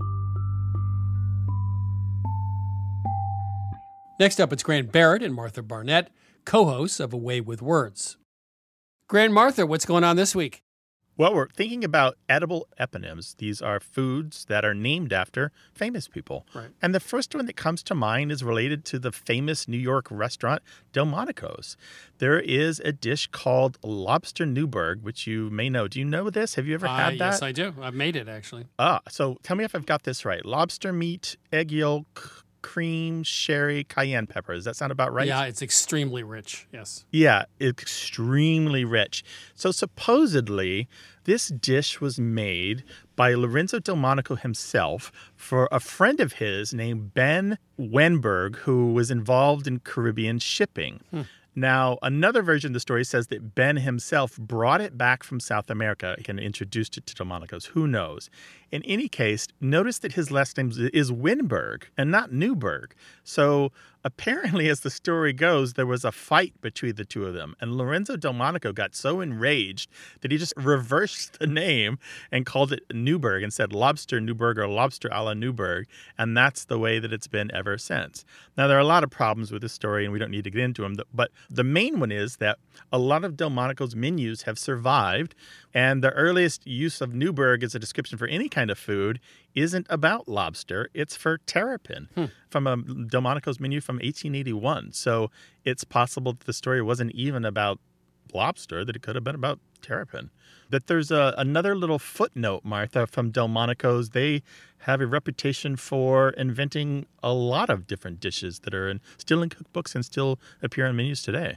Next up, it's Grant Barrett and Martha Barnett, co-hosts of Away with Words. Grant, Martha, what's going on this week? Well, we're thinking about edible eponyms. These are foods that are named after famous people. Right. And the first one that comes to mind is related to the famous New York restaurant Delmonico's. There is a dish called Lobster Newburg, which you may know. Do you know this? Have you ever Uh, had that? yes, I do. I've made it, actually. Ah, so tell me if I've got this right. Lobster meat, egg yolk, cream, sherry, cayenne pepper. Does that sound about right? Yeah, it's extremely rich, yes. Yeah, extremely rich. So supposedly, this dish was made by Lorenzo Delmonico himself for a friend of his named Ben Wenberg, who was involved in Caribbean shipping. Hmm. Now, another version of the story says that Ben himself brought it back from South America and introduced it to Delmonico's. Who knows? In any case, notice that his last name is Wenberg and not Newberg. So apparently, as the story goes, there was a fight between the two of them. And Lorenzo Delmonico got so enraged that he just reversed the name and called it Newberg and said Lobster Newburg or Lobster a la Newburg. And that's the way that it's been ever since. Now, there are a lot of problems with this story, and we don't need to get into them. But the main one is that a lot of Delmonico's menus have survived. And the earliest use of Newburg as a description for any kind of food isn't about lobster. It's for terrapin Hmm. from a Delmonico's menu from eighteen eighty-one. So it's possible that the story wasn't even about lobster, that it could have been about terrapin. That there's a, another little footnote, Martha, from Delmonico's. They have a reputation for inventing a lot of different dishes that are in, still in cookbooks and still appear on menus today.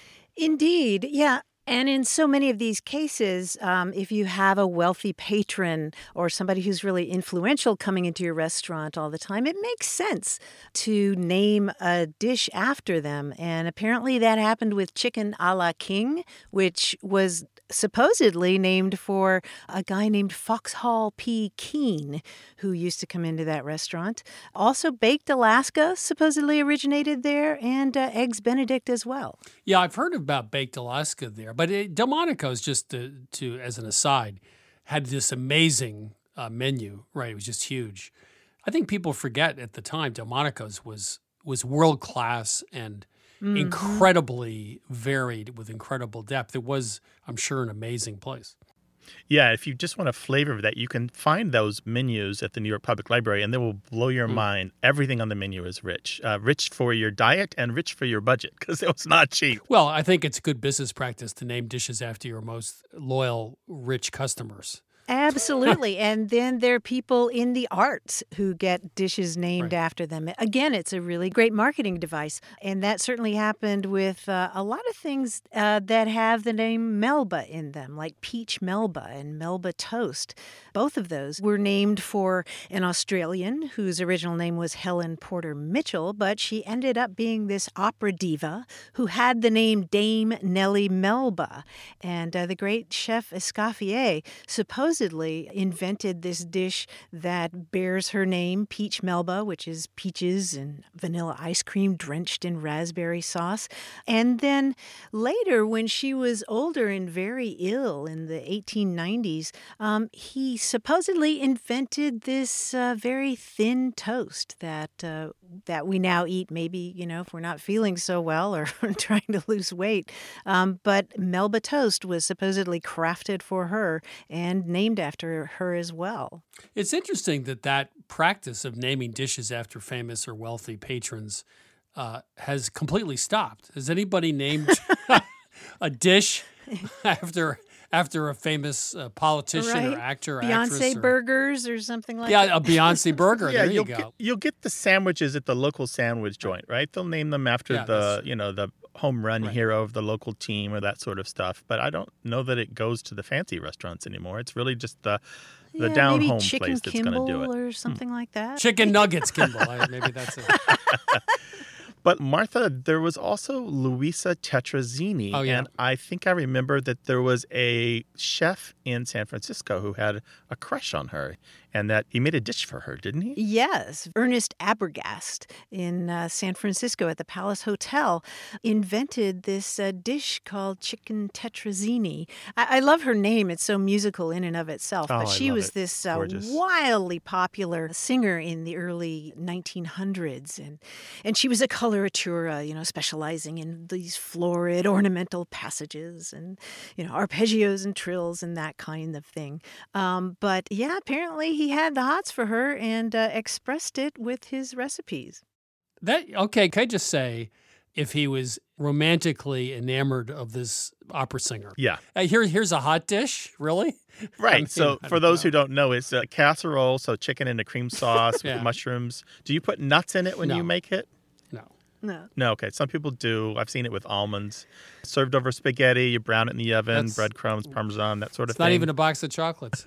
Indeed, yeah. And in so many of these cases, um, if you have a wealthy patron or somebody who's really influential coming into your restaurant all the time, it makes sense to name a dish after them. And apparently that happened with chicken a la king, which was supposedly named for a guy named Foxhall P. Keene, who used to come into that restaurant. Also, Baked Alaska supposedly originated there, and uh, Eggs Benedict as well. Yeah, I've heard about Baked Alaska there, but it, Delmonico's, just to, to as an aside, had this amazing uh, menu. Right, it was just huge. I think people forget at the time Delmonico's was was world class and Mhm. incredibly varied with incredible depth. It was, I'm sure, an amazing place. Yeah, if you just want a flavor of that, you can find those menus at the New York Public Library, and they will blow your Mm. mind. Everything on the menu is rich. Uh, rich for your diet and rich for your budget, because it was not cheap. Well, I think it's good business practice to name dishes after your most loyal, rich customers. Absolutely. And then there are people in the arts who get dishes named Right. after them. Again, it's a really great marketing device. And that certainly happened with uh, a lot of things uh, that have the name Melba in them, like Peach Melba and Melba Toast. Both of those were named for an Australian whose original name was Helen Porter Mitchell, but she ended up being this opera diva who had the name Dame Nellie Melba. And uh, the great chef Escoffier supposedly supposedly invented this dish that bears her name, Peach Melba, which is peaches and vanilla ice cream drenched in raspberry sauce. And then later, when she was older and very ill in the eighteen nineties, um, he supposedly invented this uh, very thin toast that uh, that we now eat, maybe, you know, if we're not feeling so well or trying to lose weight. Um, but Melba toast was supposedly crafted for her and named after her as well. It's interesting that that practice of naming dishes after famous or wealthy patrons uh, has completely stopped. Has anybody named a dish after after a famous uh, politician right? or actor or Beyonce actress? Or, burgers or something like yeah, that? a Beyonce burger. Yeah, there you you'll go. Get, you'll get the sandwiches at the local sandwich joint, right? They'll name them after Yeah, the, that's- you know, the home run Right. hero of the local team or that sort of stuff. But I don't know that it goes to the fancy restaurants anymore. It's really just the the Yeah, down maybe home Chicken place that's going to do Kimball it. or something like that. Chicken nuggets, Kimball. I- Maybe that's it. But Martha, there was also Luisa Tetrazzini. Oh, yeah. And I think I remember that there was a chef in San Francisco who had a crush on her and that he made a dish for her, didn't he? Yes. Ernest Abergast in uh, San Francisco at the Palace Hotel invented this uh, dish called chicken tetrazzini. I-, I love her name. It's so musical in and of itself. Oh, but I she love was it. this uh, Gorgeous. wildly popular singer in the early nineteen hundreds. And, and she was a coloratura, you know, specializing in these florid ornamental passages and, you know, arpeggios and trills and that kind of thing. Um, but yeah, apparently he had the hots for her and uh, expressed it with his recipes. That okay, can I just say, if he was romantically enamored of this opera singer? Yeah. Uh, here, here's a hot dish, really? Right. I mean, so I for don't those know. who don't know, it's a casserole, so chicken in a cream sauce Yeah. with mushrooms. Do you put nuts in it when No. you make it? No. No. No, okay. Some people do. I've seen it with almonds. Served over spaghetti, you brown it in the oven, That's- breadcrumbs, parmesan, that sort of It's thing. not even a box of chocolates.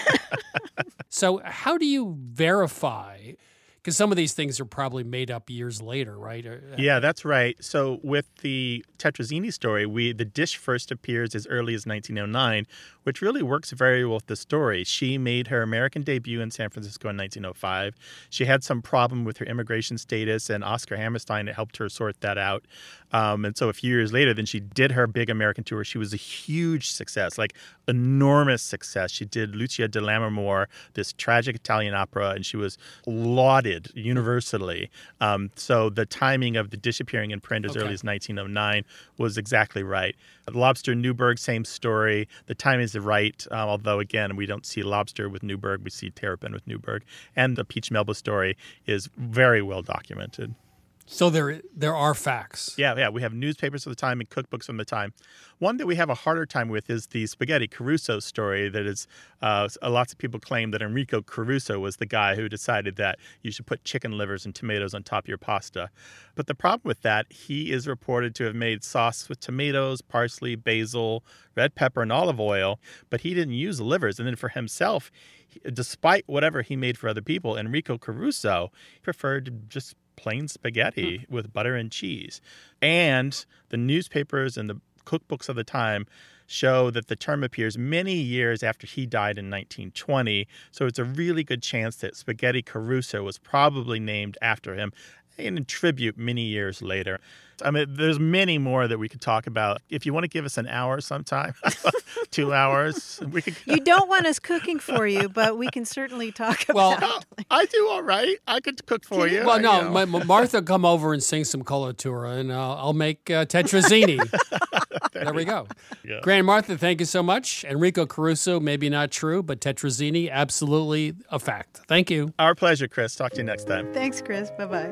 So how do you verify? Because some of these things are probably made up years later, right? Or- Yeah, that's right. So with the Tetrazzini story, we the dish first appears as early as nineteen oh nine, which really works very well with the story. She made her American debut in San Francisco in nineteen oh five. She had some problem with her immigration status, and Oscar Hammerstein helped her sort that out. Um, and so a few years later, then she did her big American tour. She was a huge success, like enormous success. She did Lucia di Lammermoor, this tragic Italian opera, and she was lauded universally. Um, so the timing of the dish appearing in print as Okay. early as nineteen oh nine was exactly right. Lobster Newburgh, same story. The timing is right, uh, although, again, we don't see lobster with Newburgh. We see terrapin with Newburgh. And the Peach Melba story is very well documented. So there, there are facts. Yeah, yeah. We have newspapers of the time and cookbooks from the time. One that we have a harder time with is the Spaghetti Caruso story. That is, uh, lots of people claim that Enrico Caruso was the guy who decided that you should put chicken livers and tomatoes on top of your pasta. But the problem with that, he is reported to have made sauce with tomatoes, parsley, basil, red pepper, and olive oil. But he didn't use the livers. And then for himself, despite whatever he made for other people, Enrico Caruso preferred to just plain spaghetti hmm. with butter and cheese. And the newspapers and the cookbooks of the time show that the term appears many years after he died in nineteen twenty. So it's a really good chance that Spaghetti Caruso was probably named after him and in tribute many years later. I mean, there's many more that we could talk about. If you want to give us an hour sometime, two hours, we could. You don't want us cooking for you, but we can certainly talk Well, about it. I do all right. I could cook for you. Well, no, you know. my, my Martha, come over and sing some coloratura, and uh, I'll make uh, tetrazzini. there, there we go. Yeah. Grand Martha, thank you so much. Enrico Caruso, maybe not true, but tetrazzini, absolutely a fact. Thank you. Our pleasure, Chris. Talk to you next time. Thanks, Chris. Bye-bye.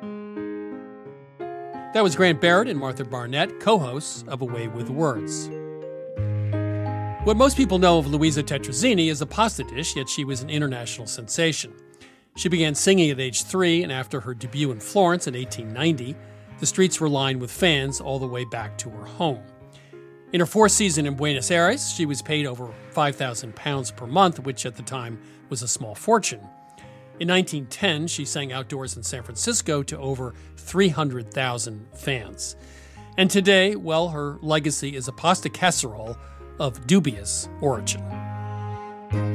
That was Grant Barrett and Martha Barnett, co-hosts of A Way with Words. What most people know of Luisa Tetrazzini is a pasta dish, yet she was an international sensation. She began singing at age three, and after her debut in Florence in eighteen ninety, the streets were lined with fans all the way back to her home. In her fourth season in Buenos Aires, she was paid over five thousand pounds per month, which at the time was a small fortune. In nineteen ten, she sang outdoors in San Francisco to over three hundred thousand fans. And today, well, her legacy is a pasta casserole of dubious origin.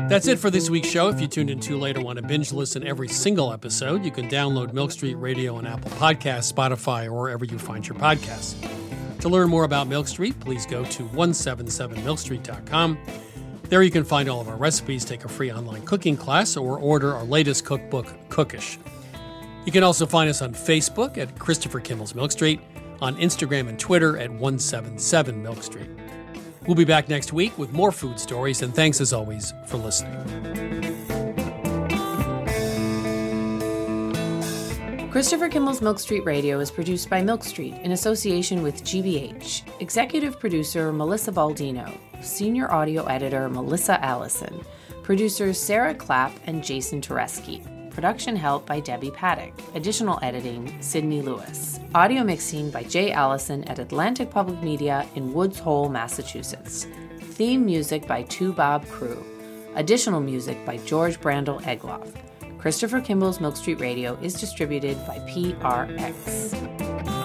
That's it for this week's show. If you tuned in too late or want to binge listen every single episode, you can download Milk Street Radio on Apple Podcasts, Spotify, or wherever you find your podcasts. To learn more about Milk Street, please go to one seventy-seven milk street dot com. There you can find all of our recipes, take a free online cooking class, or order our latest cookbook, Cookish. You can also find us on Facebook at Christopher Kimball's Milk Street, on Instagram and Twitter at one seventy-seven milk street. We'll be back next week with more food stories, and thanks as always for listening. Christopher Kimball's Milk Street Radio is produced by Milk Street in association with G B H. Executive producer Melissa Baldino. Senior audio editor Melissa Allison. Producers Sarah Clapp and Jason Tereski. Production help by Debbie Paddock. Additional editing, Sydney Lewis. Audio mixing by Jay Allison at Atlantic Public Media in Woods Hole, Massachusetts. Theme music by Two Bob Crew. Additional music by George Brandel Egloff. Christopher Kimball's Milk Street Radio is distributed by P R X.